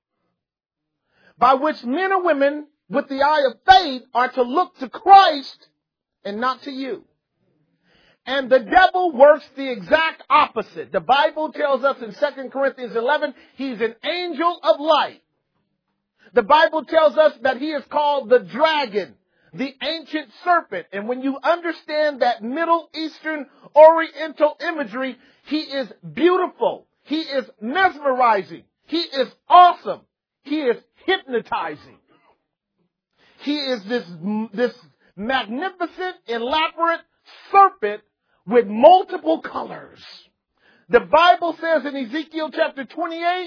S1: by which men or women with the eye of faith are to look to Christ and not to you. And the devil works the exact opposite. The Bible tells us in 2 Corinthians 11, he's an angel of light. The Bible tells us that he is called the dragon, the ancient serpent. And when you understand that Middle Eastern Oriental imagery, he is beautiful. He is mesmerizing. He is awesome. He is hypnotizing. He is this magnificent, elaborate serpent with multiple colors. The Bible says in Ezekiel chapter 28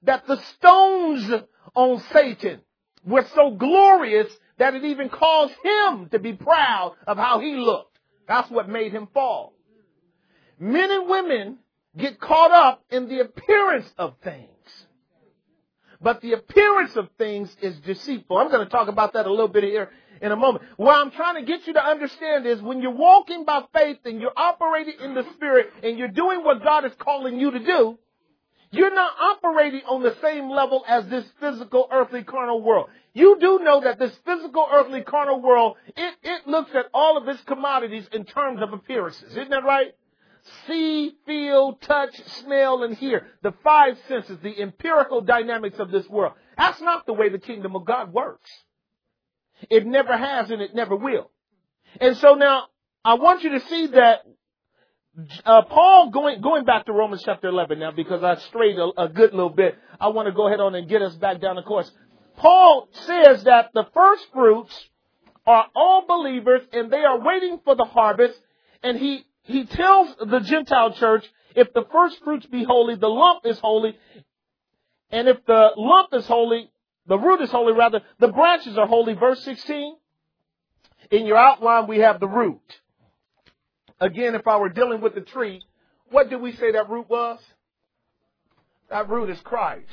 S1: that the stones on Satan were so glorious that it even caused him to be proud of how he looked. That's what made him fall. Men and women get caught up in the appearance of things. But the appearance of things is deceitful. I'm going to talk about that a little bit here in a moment. What I'm trying to get you to understand is when you're walking by faith and you're operating in the Spirit and you're doing what God is calling you to do, you're not operating on the same level as this physical, earthly, carnal world. You do know that this physical, earthly, carnal world, it looks at all of its commodities in terms of appearances. Isn't that right? See, feel, touch, smell, and hear. The five senses, the empirical dynamics of this world. That's not the way the kingdom of God works. It never has and it never will. And so now, I want you to see that Paul, going back to Romans chapter 11 now, because I strayed a good little bit. I want to go ahead on and get us back down the course. Paul says that the first fruits are all believers and they are waiting for the harvest. And he tells the Gentile church, if the first fruits be holy, the lump is holy. And if the lump is holy, the root is holy rather, the branches are holy. Verse 16. In your outline, we have the root. Again, if I were dealing with the tree, what did we say that root was? That root is Christ.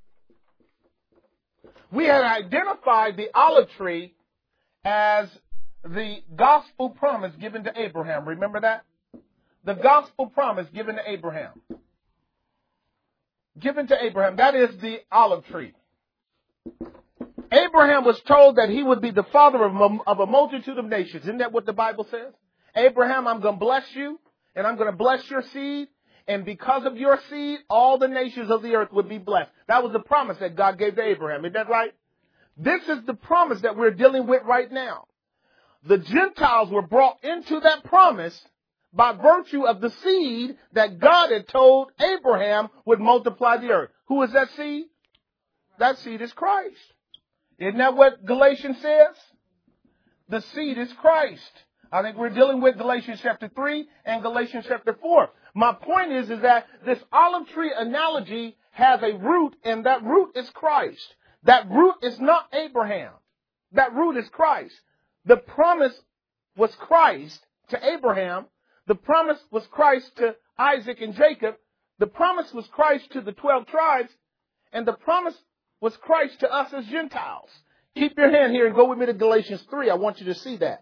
S1: We had identified the olive tree as the gospel promise given to Abraham. Remember that? The gospel promise given to Abraham. Given to Abraham. That is the olive tree. Abraham was told that he would be the father of a multitude of nations. Isn't that what the Bible says? Abraham, I'm going to bless you, and I'm going to bless your seed, and because of your seed, all the nations of the earth would be blessed. That was the promise that God gave to Abraham. Isn't that right? This is the promise that we're dealing with right now. The Gentiles were brought into that promise by virtue of the seed that God had told Abraham would multiply the earth. Who is that seed? That seed is Christ. Isn't that what Galatians says? The seed is Christ. I think we're dealing with Galatians chapter 3 and Galatians chapter 4. My point is that this olive tree analogy has a root, and that root is Christ. That root is not Abraham. That root is Christ. The promise was Christ to Abraham. The promise was Christ to Isaac and Jacob. The promise was Christ to the 12 tribes. And the promise was Christ to us as Gentiles. Keep your hand here and go with me to Galatians 3. I want you to see that.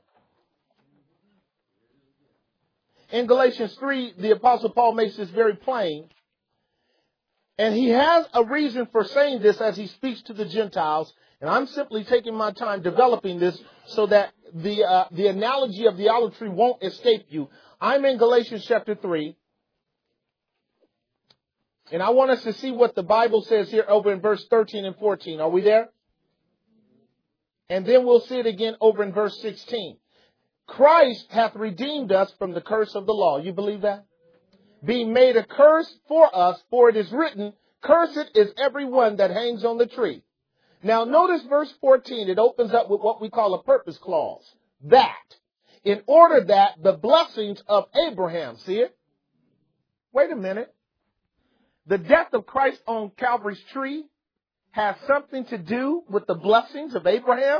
S1: In Galatians 3, the Apostle Paul makes this very plain. And he has a reason for saying this as he speaks to the Gentiles. And I'm simply taking my time developing this so that the analogy of the olive tree won't escape you. I'm in Galatians chapter 3. And I want us to see what the Bible says here over in verse 13 and 14. Are we there? And then we'll see it again over in verse 16. Christ hath redeemed us from the curse of the law. You believe that? Being made a curse for us, for it is written, cursed is every one that hangs on the tree. Now notice verse 14. It opens up with what we call a purpose clause. That, in order that the blessings of Abraham, see it? Wait a minute. The death of Christ on Calvary's tree has something to do with the blessings of Abraham?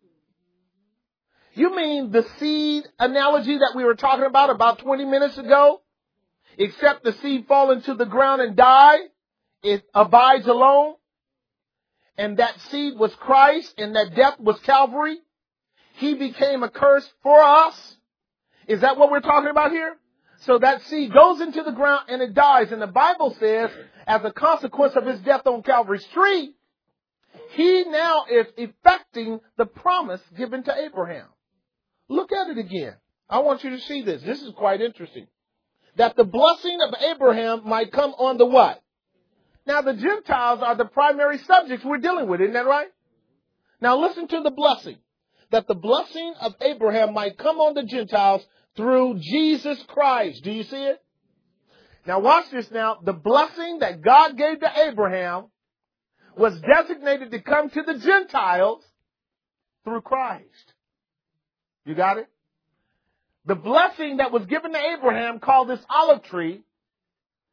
S1: You mean the seed analogy that we were talking about 20 minutes ago? Except the seed fall into the ground and die, it abides alone. And that seed was Christ, and that death was Calvary. He became a curse for us. Is that what we're talking about here? So that seed goes into the ground and it dies. And the Bible says, as a consequence of his death on Calvary's tree, he now is effecting the promise given to Abraham. Look at it again. I want you to see this. This is quite interesting. That the blessing of Abraham might come on the what? Now the Gentiles are the primary subjects we're dealing with. Isn't that right? Now listen to the blessing. That the blessing of Abraham might come on the Gentiles through Jesus Christ. Do you see it? Now watch this now. The blessing that God gave to Abraham was designated to come to the Gentiles through Christ. You got it? The blessing that was given to Abraham, called this olive tree,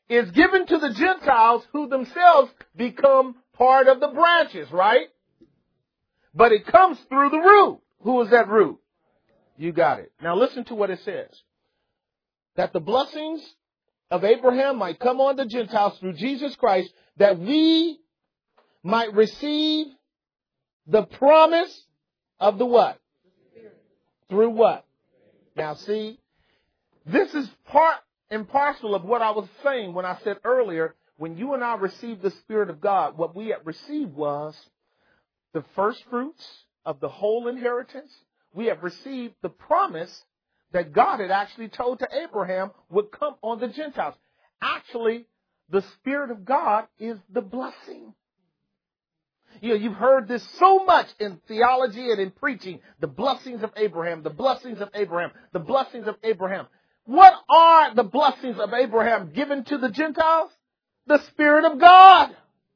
S1: is given to the Gentiles who themselves become part of the branches, right? But it comes through the root. Who is that root? You got it. Now listen to what it says. That the blessings of Abraham might come on the Gentiles through Jesus Christ, that we might receive the promise of the what? Through what? Now see, this is part and parcel of what I was saying when I said earlier, when you and I received the Spirit of God, what we had received was the first fruits of the whole inheritance. We have received the promise that God had actually told to Abraham would come on the Gentiles. Actually, the Spirit of God is the blessing. You know, you've heard this so much in theology and in preaching. The blessings of Abraham, the blessings of Abraham, the blessings of Abraham. What are the blessings of Abraham given to the Gentiles? The Spirit of God.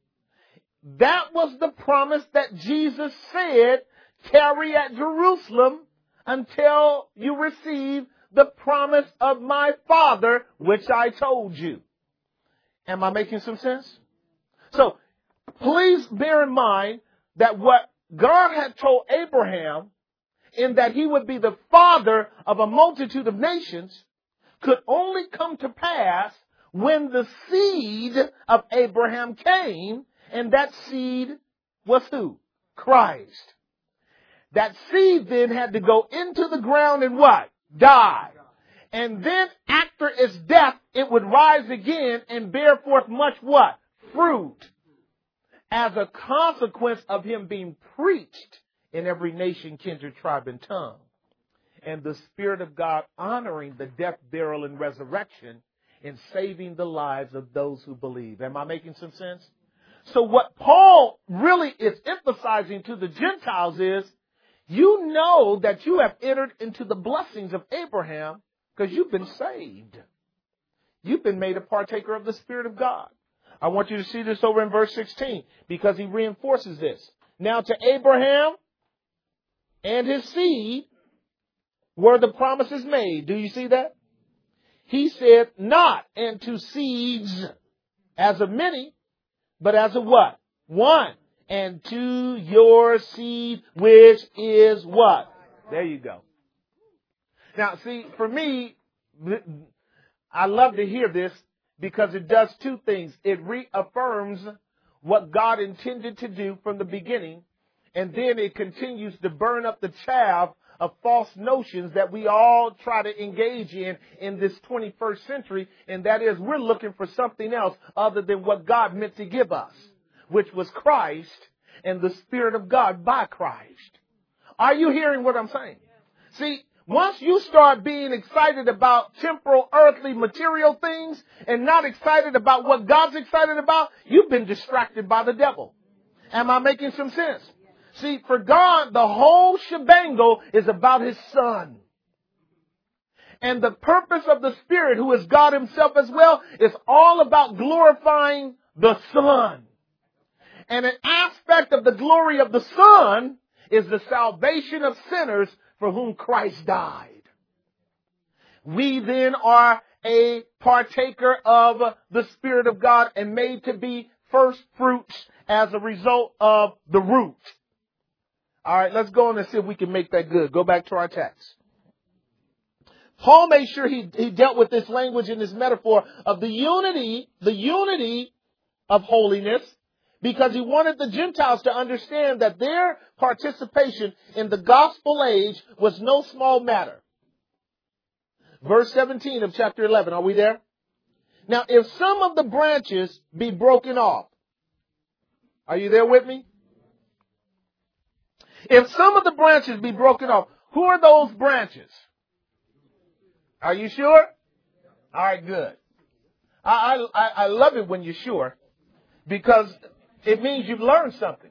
S1: That was the promise that Jesus said, tarry at Jerusalem until you receive the promise of my Father, which I told you. Am I making some sense? So, please bear in mind that what God had told Abraham, in that he would be the father of a multitude of nations, could only come to pass when the seed of Abraham came, and that seed was who? Christ. That seed then had to go into the ground and what? Die. And then after its death, it would rise again and bear forth much what? Fruit. As a consequence of him being preached in every nation, kindred, tribe, and tongue. And the Spirit of God honoring the death, burial, and resurrection and saving the lives of those who believe. Am I making some sense? So what Paul really is emphasizing to the Gentiles is, you know that you have entered into the blessings of Abraham because you've been saved. You've been made a partaker of the Spirit of God. I want you to see this over in verse 16 because he reinforces this. Now to Abraham and his seed were the promises made. Do you see that? He said, not and to seeds as of many, but as of what? One. And to your seed, which is what? There you go. Now, see, for me, I love to hear this because it does two things. It reaffirms what God intended to do from the beginning, and then it continues to burn up the chaff of false notions that we all try to engage in this 21st century, and that is we're looking for something else other than what God meant to give us, which was Christ and the Spirit of God by Christ. Are you hearing what I'm saying? See, once you start being excited about temporal, earthly, material things and not excited about what God's excited about, you've been distracted by the devil. Am I making some sense? See, for God, the whole shebango is about His Son. And the purpose of the Spirit, who is God Himself as well, is all about glorifying the Son. And an aspect of the glory of the Son is the salvation of sinners for whom Christ died. We then are a partaker of the Spirit of God and made to be first fruits as a result of the root. All right, let's go on and see if we can make that good. Go back to our text. Paul made sure he dealt with this language in this metaphor of the unity of holiness, because he wanted the Gentiles to understand that their participation in the gospel age was no small matter. Verse 17 of chapter 11. Are we there? Now, if some of the branches be broken off. Are you there with me? If some of the branches be broken off, who are those branches? Are you sure? All right, good. I love it when you're sure, because it means you've learned something.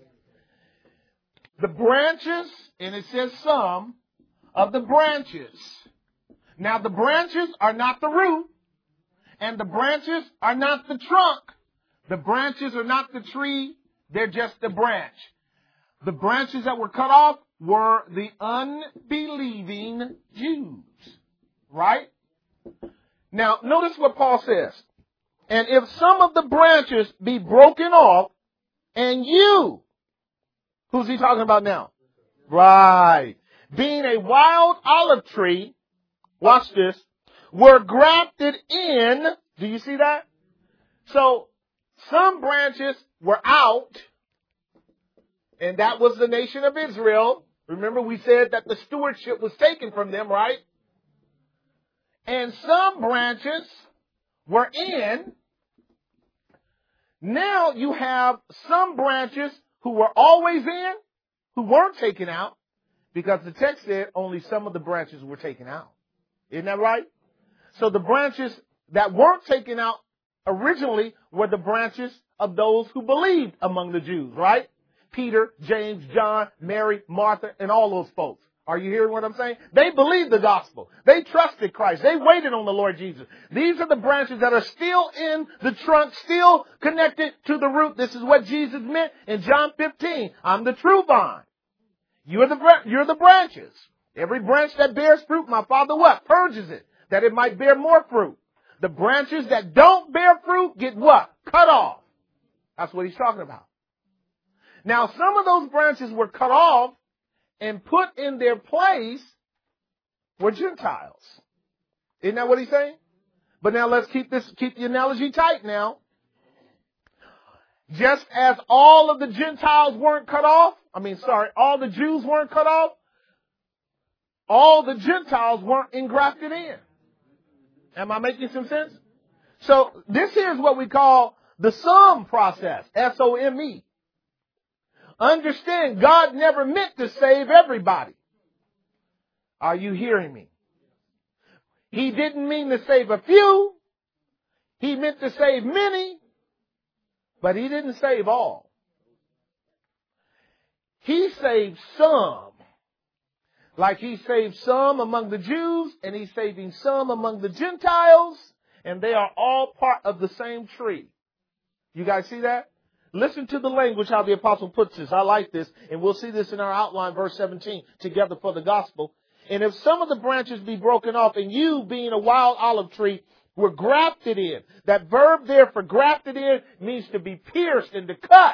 S1: The branches, and it says some of the branches. Now, the branches are not the root, and the branches are not the trunk. The branches are not the tree. They're just the branch. The branches that were cut off were the unbelieving Jews. Right? Now, notice what Paul says. And if some of the branches be broken off, and you, who's he talking about now? Right. Being a wild olive tree, watch this, were grafted in. Do you see that? So some branches were out, and that was the nation of Israel. Remember, we said that the stewardship was taken from them, right? And some branches were in. Now you have some branches who were always in, who weren't taken out, because the text said only some of the branches were taken out. Isn't that right? So the branches that weren't taken out originally were the branches of those who believed among the Jews, right? Peter, James, John, Mary, Martha, and all those folks. Are you hearing what I'm saying? They believed the gospel. They trusted Christ. They waited on the Lord Jesus. These are the branches that are still in the trunk, still connected to the root. This is what Jesus meant in John 15. I'm the true vine. You're the branches. Every branch that bears fruit, my Father what? Purges it, that it might bear more fruit. The branches that don't bear fruit get what? Cut off. That's what he's talking about. Now, some of those branches were cut off and put in their place were Gentiles. Isn't that what he's saying? But now let's keep the analogy tight now. Just as all of the Gentiles weren't cut off, all the Jews weren't cut off, all the Gentiles weren't engrafted in. Am I making some sense? So this here is what we call the SOME process, S-O-M-E. Understand, God never meant to save everybody. Are you hearing me? He didn't mean to save a few. He meant to save many, but he didn't save all. He saved some. Like he saved some among the Jews, and he's saving some among the Gentiles, and they are all part of the same tree. You guys see that? Listen to the language, how the apostle puts this. I like this, and we'll see this in our outline, verse 17, together for the gospel. And if some of the branches be broken off, and you, being a wild olive tree, were grafted in. That verb there for grafted in means to be pierced and to cut.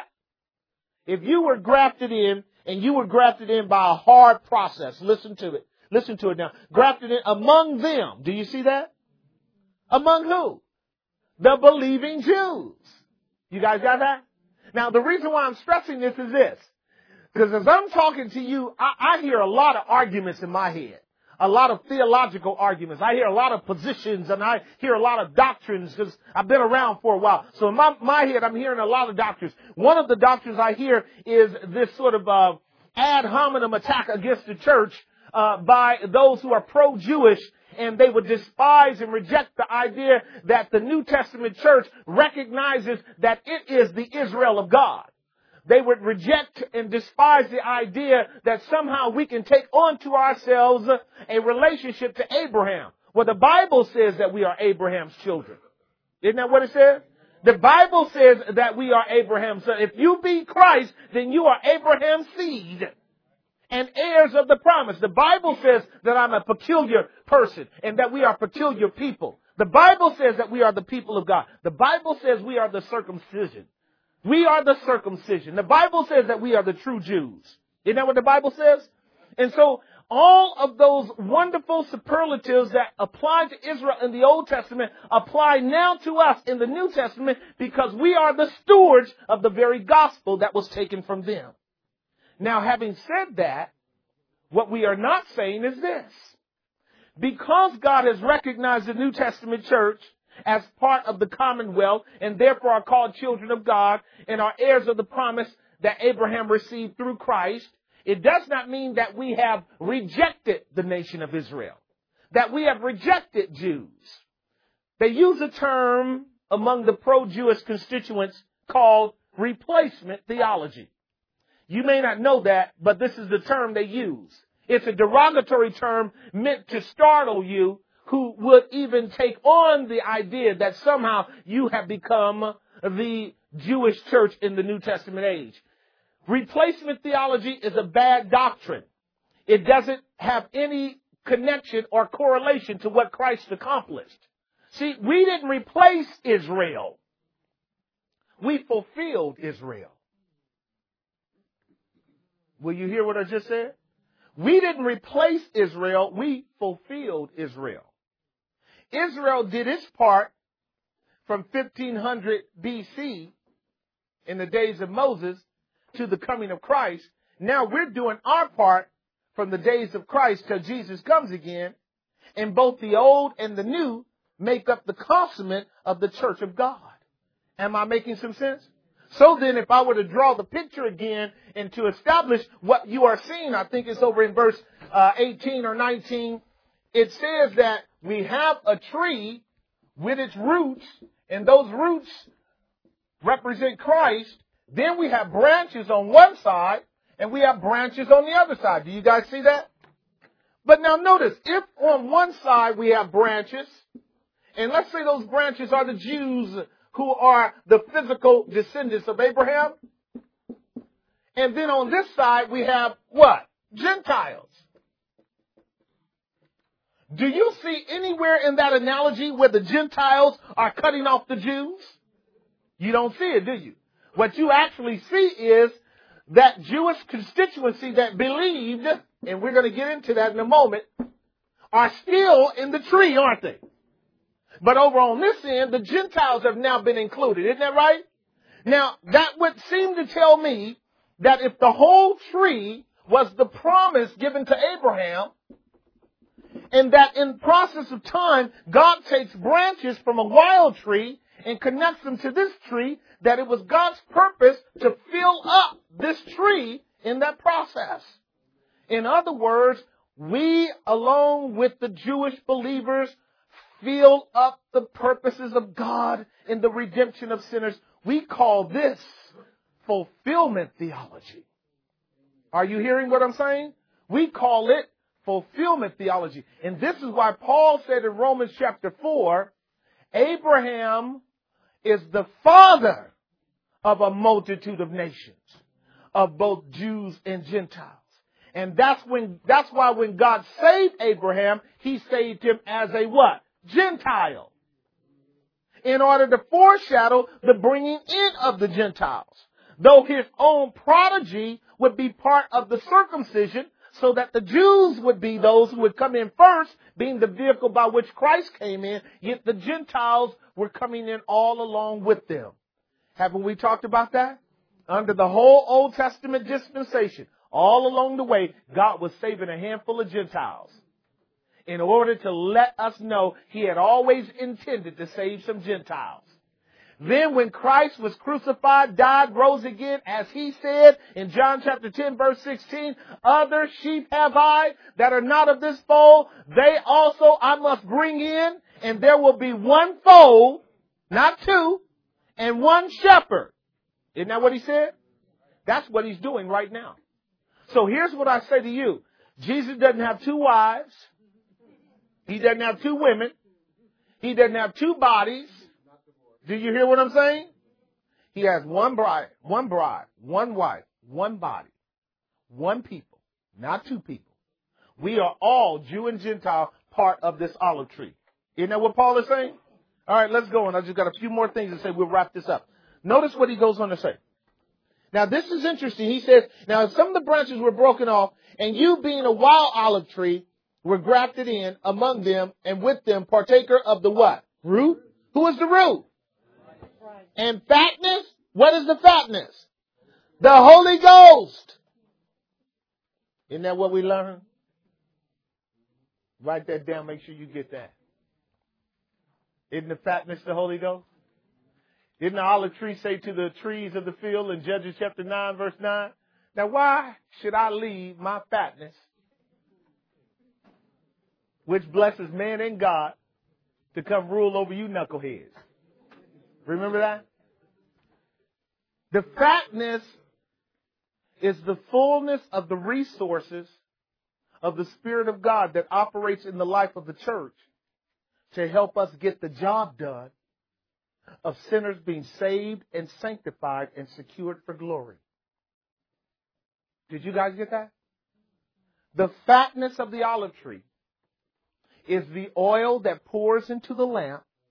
S1: If you were grafted in, and you were grafted in by a hard process, listen to it. Listen to it now. Grafted in among them. Do you see that? Among who? The believing Jews. You guys got that? Now, the reason why I'm stressing this is this. Because as I'm talking to you, I hear a lot of arguments in my head. A lot of theological arguments. I hear a lot of positions, and I hear a lot of doctrines because I've been around for a while. So in my head, I'm hearing a lot of doctrines. One of the doctrines I hear is this sort of ad hominem attack against the church by those who are pro-Jewish, and they would despise and reject the idea that the New Testament church recognizes that it is the Israel of God. They would reject and despise the idea that somehow we can take on to ourselves a relationship to Abraham. Well, the Bible says that we are Abraham's children. Isn't that what it says? The Bible says that we are Abraham's son. If you be Christ, then you are Abraham's seed and heirs of the promise. The Bible says that I'm a peculiar person and that we are peculiar people. The Bible says that we are the people of God. The Bible says we are the circumcision. We are the circumcision. The Bible says that we are the true Jews. Isn't that what the Bible says? And so all of those wonderful superlatives that apply to Israel in the Old Testament apply now to us in the New Testament because we are the stewards of the very gospel that was taken from them. Now, having said that, what we are not saying is this. Because God has recognized the New Testament church as part of the commonwealth and therefore are called children of God and are heirs of the promise that Abraham received through Christ, it does not mean that we have rejected the nation of Israel, that we have rejected Jews. They use a term among the pro-Jewish constituents called replacement theology. You may not know that, but this is the term they use. It's a derogatory term meant to startle you, who would even take on the idea that somehow you have become the Jewish church in the New Testament age. Replacement theology is a bad doctrine. It doesn't have any connection or correlation to what Christ accomplished. See, we didn't replace Israel. We fulfilled Israel. Will you hear what I just said? We didn't replace Israel. We fulfilled Israel. Israel did its part from 1500 BC in the days of Moses to the coming of Christ. Now we're doing our part from the days of Christ till Jesus comes again. And both the old and the new make up the consummate of the church of God. Am I making some sense? So then if I were to draw the picture again and to establish what you are seeing, I think it's over in verse 18 or 19. It says that we have a tree with its roots, and those roots represent Christ. Then we have branches on one side, and we have branches on the other side. Do you guys see that? But now notice, if on one side we have branches, and let's say those branches are the Jews who are the physical descendants of Abraham, and then on this side we have what? Gentiles. Do you see anywhere in that analogy where the Gentiles are cutting off the Jews? You don't see it, do you? What you actually see is that Jewish constituency that believed, and we're going to get into that in a moment, are still in the tree, aren't they? But over on this end, the Gentiles have now been included. Isn't that right? Now, that would seem to tell me that if the whole tree was the promise given to Abraham, and that in process of time, God takes branches from a wild tree and connects them to this tree, that it was God's purpose to fill up this tree in that process. In other words, we, along with the Jewish believers, fill up the purposes of God in the redemption of sinners. We call this fulfillment theology. Are you hearing what I'm saying? We call it fulfillment theology. And this is why Paul said in Romans chapter 4, Abraham is the father of a multitude of nations, of both Jews and Gentiles. And that's why when God saved Abraham, he saved him as a what? Gentile. In order to foreshadow the bringing in of the Gentiles. Though his own prodigy would be part of the circumcision, so that the Jews would be those who would come in first, being the vehicle by which Christ came in, yet the Gentiles were coming in all along with them. Haven't we talked about that? Under the whole Old Testament dispensation, all along the way, God was saving a handful of Gentiles in order to let us know he had always intended to save some Gentiles. Then when Christ was crucified, died, rose again, as he said in John chapter 10, verse 16, other sheep have I that are not of this fold. They also I must bring in, and there will be one fold, not two, and one shepherd. Isn't that what he said? That's what he's doing right now. So here's what I say to you. Jesus doesn't have two wives. He doesn't have two women. He doesn't have two bodies. Do you hear what I'm saying? He has one bride, one wife, one body, one people, not two people. We are all, Jew and Gentile, part of this olive tree. Isn't that what Paul is saying? All right, let's go on. I just got a few more things to say. We'll wrap this up. Notice what he goes on to say. Now, this is interesting. He says, now, if some of the branches were broken off, and you being a wild olive tree were grafted in among them, and with them partaker of the what? Root? Who is the root? And fatness? What is the fatness? The Holy Ghost. Isn't that what we learn? Write that down. Make sure you get that. Isn't the fatness the Holy Ghost? Didn't the olive tree say to the trees of the field in Judges chapter 9, verse 9? Now, why should I leave my fatness, which blesses man and God, to come rule over you knuckleheads? Remember that? The fatness is the fullness of the resources of the Spirit of God that operates in the life of the church to help us get the job done of sinners being saved and sanctified and secured for glory. Did you guys get that? The fatness of the olive tree is the oil that pours into the lamp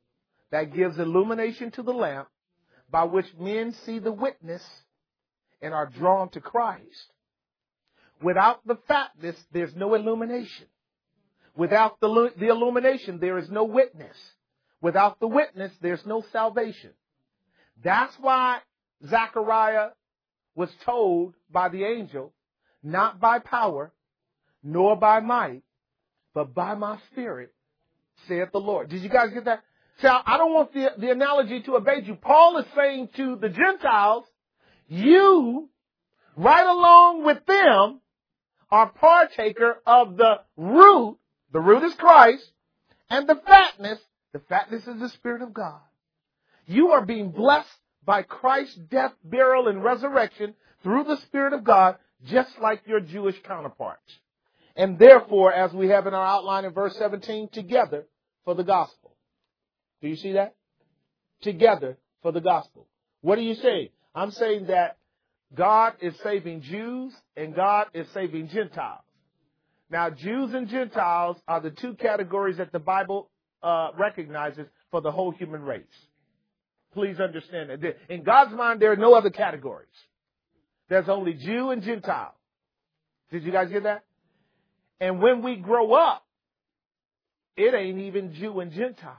S1: that gives illumination to the lamp, by which men see the witness and are drawn to Christ. Without the fatness, there's no illumination. Without the illumination, there is no witness. Without the witness, there's no salvation. That's why Zechariah was told by the angel, not by power, nor by might, but by my spirit, saith the Lord. Did you guys get that? So I don't want the analogy to evade you. Paul is saying to the Gentiles, you, right along with them, are partaker of the root. The root is Christ. And the fatness is the Spirit of God. You are being blessed by Christ's death, burial, and resurrection through the Spirit of God, just like your Jewish counterparts. And therefore, as we have in our outline in verse 17, together for the gospel. Do you see that? Together for the gospel. What are you saying? I'm saying that God is saving Jews and God is saving Gentiles. Now, Jews and Gentiles are the two categories that the Bible recognizes for the whole human race. Please understand that. In God's mind, there are no other categories. There's only Jew and Gentile. Did you guys get that? And when we grow up, it ain't even Jew and Gentile.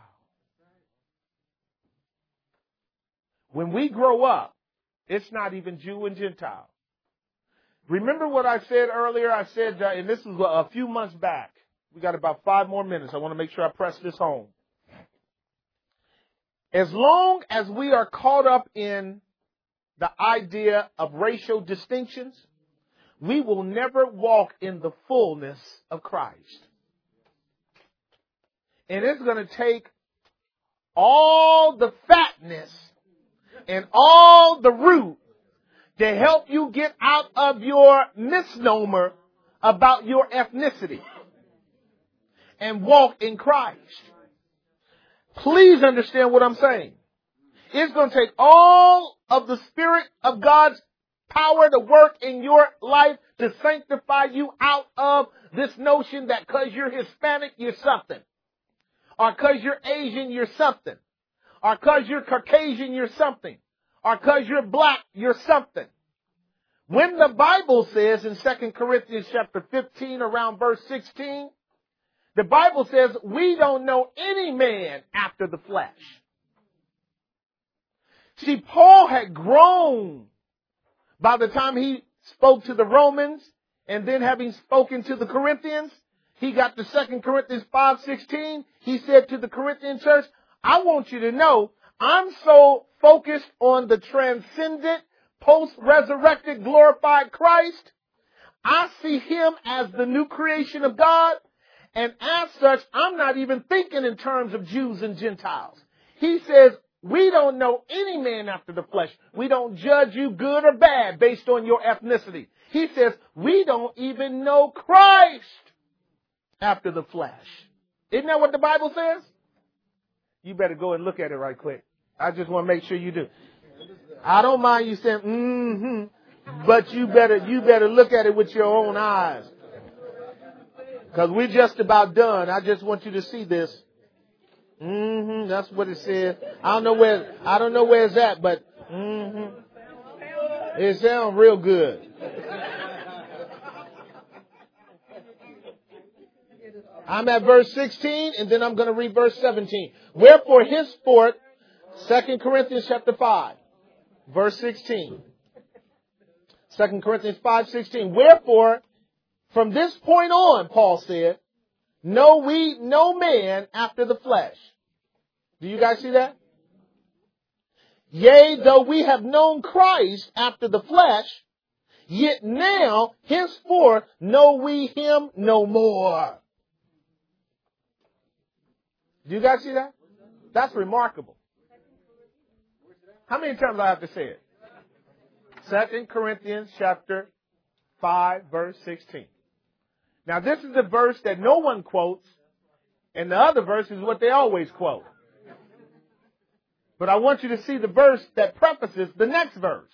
S1: When we grow up, it's not even Jew and Gentile. Remember what I said earlier? I said, and this was a few months back. We got about 5 more minutes. I want to make sure I press this home. As long as we are caught up in the idea of racial distinctions, we will never walk in the fullness of Christ. And it's going to take all the fatness and all the root to help you get out of your misnomer about your ethnicity and walk in Christ. Please understand what I'm saying. It's going to take all of the Spirit of God's power to work in your life to sanctify you out of this notion that because you're Hispanic, you're something. Or because you're Asian, you're something. Or because you're Caucasian, you're something. Or because you're black, you're something. When the Bible says in 2 Corinthians chapter 15 around verse 16, the Bible says we don't know any man after the flesh. See, Paul had grown by the time he spoke to the Romans, and then having spoken to the Corinthians, he got to 2 Corinthians 5:16. He said to the Corinthian church, I want you to know I'm so focused on the transcendent, post-resurrected, glorified Christ. I see him as the new creation of God. And as such, I'm not even thinking in terms of Jews and Gentiles. He says, we don't know any man after the flesh. We don't judge you good or bad based on your ethnicity. He says, we don't even know Christ after the flesh. Isn't that what the Bible says? You better go and look at it right quick. I just want to make sure you do. I don't mind you saying, but you better look at it with your own eyes. Because we're just about done. I just want you to see this. That's what it says. I don't know where it's at, but it sounds real good. I'm at verse 16, and then I'm going to read verse 17. Wherefore henceforth, 2 Corinthians chapter 5, verse 16. 2 Corinthians 5:16. Wherefore, from this point on, Paul said, know we no man after the flesh. Do you guys see that? Yea, though we have known Christ after the flesh, yet now, henceforth, know we him no more. Do you guys see that? That's remarkable. How many times do I have to say it? 2 Corinthians chapter 5, verse 16. Now, this is the verse that no one quotes, and the other verse is what they always quote. But I want you to see the verse that prefaces the next verse.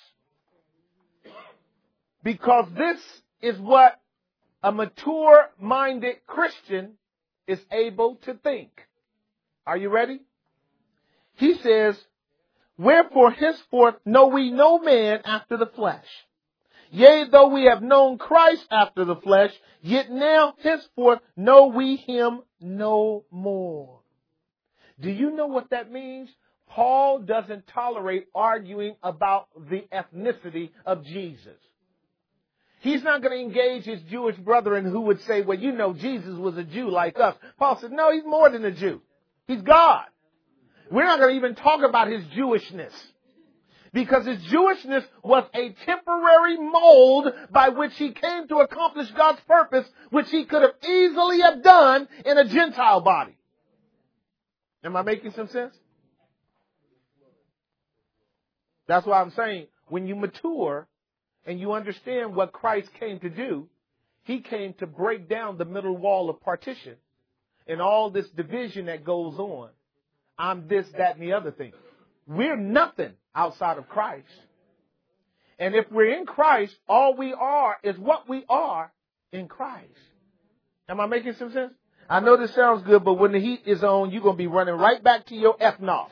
S1: Because this is what a mature-minded Christian is able to think. Are you ready? He says, wherefore henceforth know we no man after the flesh. Yea, though we have known Christ after the flesh, yet now henceforth know we him no more. Do you know what that means? Paul doesn't tolerate arguing about the ethnicity of Jesus. He's not going to engage his Jewish brethren who would say, well, you know, Jesus was a Jew like us. Paul said, no, he's more than a Jew. He's God. We're not going to even talk about his Jewishness, because his Jewishness was a temporary mold by which he came to accomplish God's purpose, which he could have easily have done in a Gentile body. Am I making some sense? That's why I'm saying when you mature and you understand what Christ came to do, he came to break down the middle wall of partition and all this division that goes on. I'm this, that, and the other thing. We're nothing outside of Christ. And if we're in Christ, all we are is what we are in Christ. Am I making some sense? I know this sounds good, but when the heat is on, you're going to be running right back to your ethnos.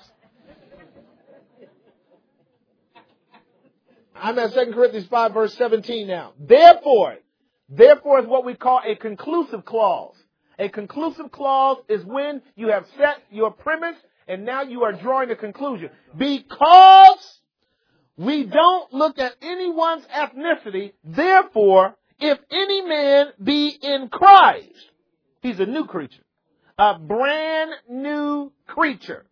S1: I'm at 2 Corinthians 5, verse 17 now. Therefore is what we call a conclusive clause. A conclusive clause is when you have set your premise and now you are drawing a conclusion. Because we don't look at anyone's ethnicity, therefore, if any man be in Christ, he's a new creature. A brand new creature.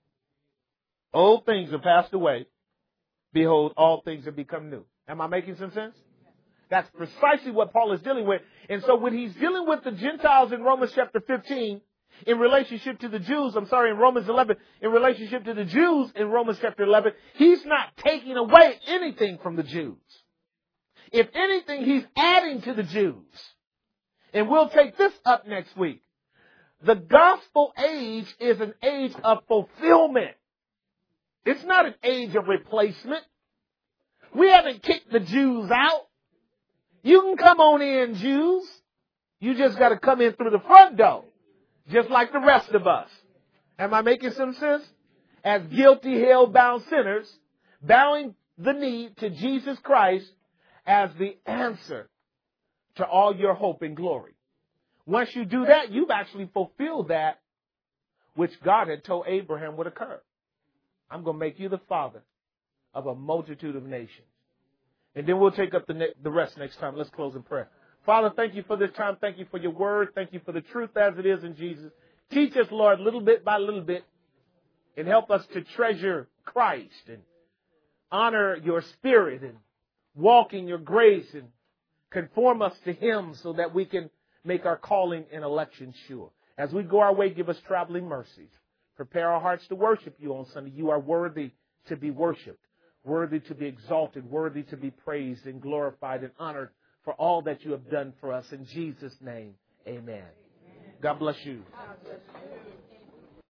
S1: Old things have passed away. Behold, all things have become new. Am I making some sense? That's precisely what Paul is dealing with. And so when he's dealing with the Gentiles in Romans chapter 15, in relationship to the Jews, in Romans 11, in relationship to the Jews in Romans chapter 11, he's not taking away anything from the Jews. If anything, he's adding to the Jews. And we'll take this up next week. The gospel age is an age of fulfillment. It's not an age of replacement. We haven't kicked the Jews out. You can come on in, Jews. You just got to come in through the front door, just like the rest of us. Am I making some sense? As guilty, hell-bound sinners, bowing the knee to Jesus Christ as the answer to all your hope and glory. Once you do that, you've actually fulfilled that which God had told Abraham would occur. I'm going to make you the father of a multitude of nations. And then we'll take up the rest next time. Let's close in prayer. Father, thank you for this time. Thank you for your word. Thank you for the truth as it is in Jesus. Teach us, Lord, little bit by little bit, and help us to treasure Christ and honor your spirit and walk in your grace and conform us to him so that we can make our calling and election sure. As we go our way, give us traveling mercies. Prepare our hearts to worship you on Sunday. You are worthy to be worshiped, worthy to be exalted, worthy to be praised and glorified and honored for all that you have done for us. In Jesus' name, amen. God bless you.